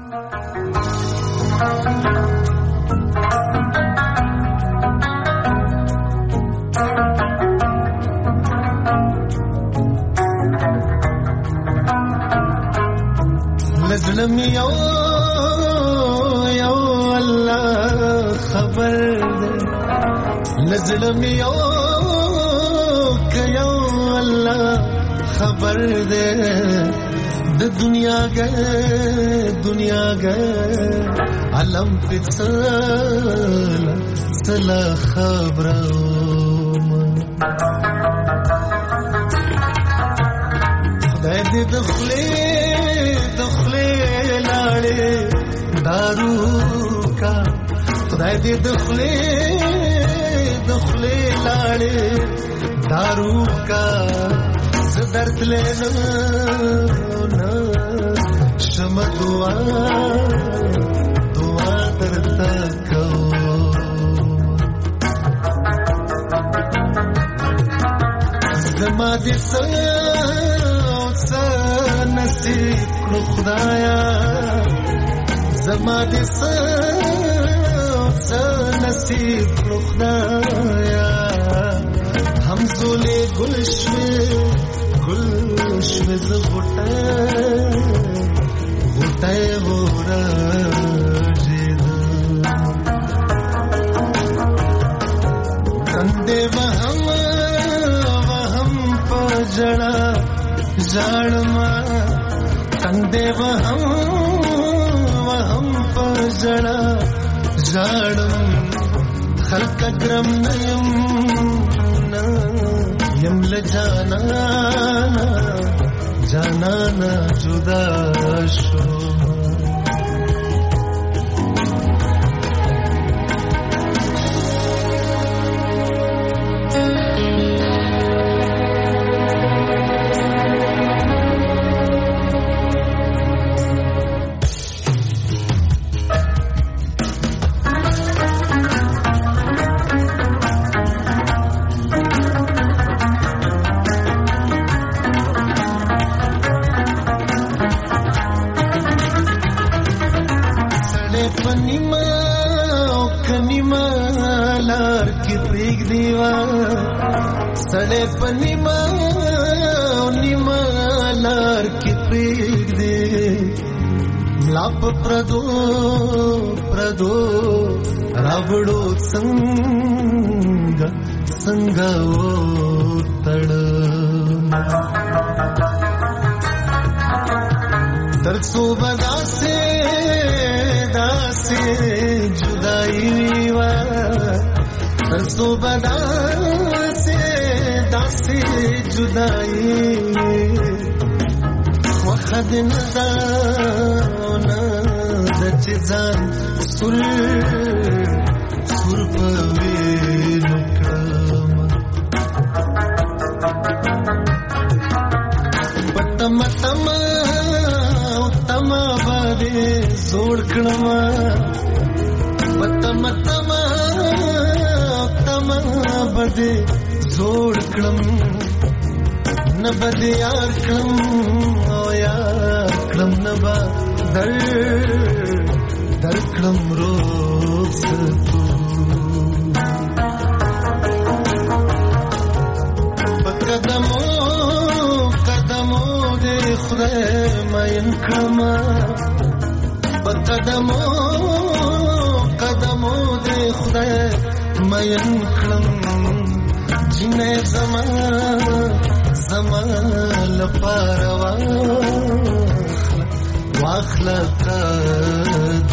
لزلم یو یو الله خبر ده، لزلم یو که یو الله خبر ده، د دنیا گئے دنیا گئے علم پسلا سلا خبرم خدای دې دخلې دخلې لاړې دارو کا، خدای دې دخلې دخلې لاړې دارو کا، زدرت لینا نا شم دعا دعا درتا کو، زما دې نصیب کړو خدایا، زما دې څه نصیب کړو خدایا، همزولې ګل شوې ګل شوې زه غوټه غوټه ورژېدم، کندې وهم وهم په ژړا ژړما، کندې وهم وهم په ژړا ژړم، خلک ګرم نه یم نه یم له جانانا جانانا جدا شوم. سړې په نیمه نیمه لار کې پرېږدې، ملا په پردو پردو راوړو څنګه څنګه وتړه، تر څو به داسې داسې جدایي وه، تر څو به داسې داسې جدایي خوښه دې نه ده نه ده چې ځان سور سور په وینو کړم، په تمه تمه او تمه به دې زوړ کړم، په تمه تمه تمه به دې زوړ کړم، نه به دې یار کړم او یار کړم، نه به در درکړم رخصتونه په قدمو قدمو دې خدای مین کړم په قدمو قدمو دې خدای مین کړم جنې زما زما لپاره واخله واخله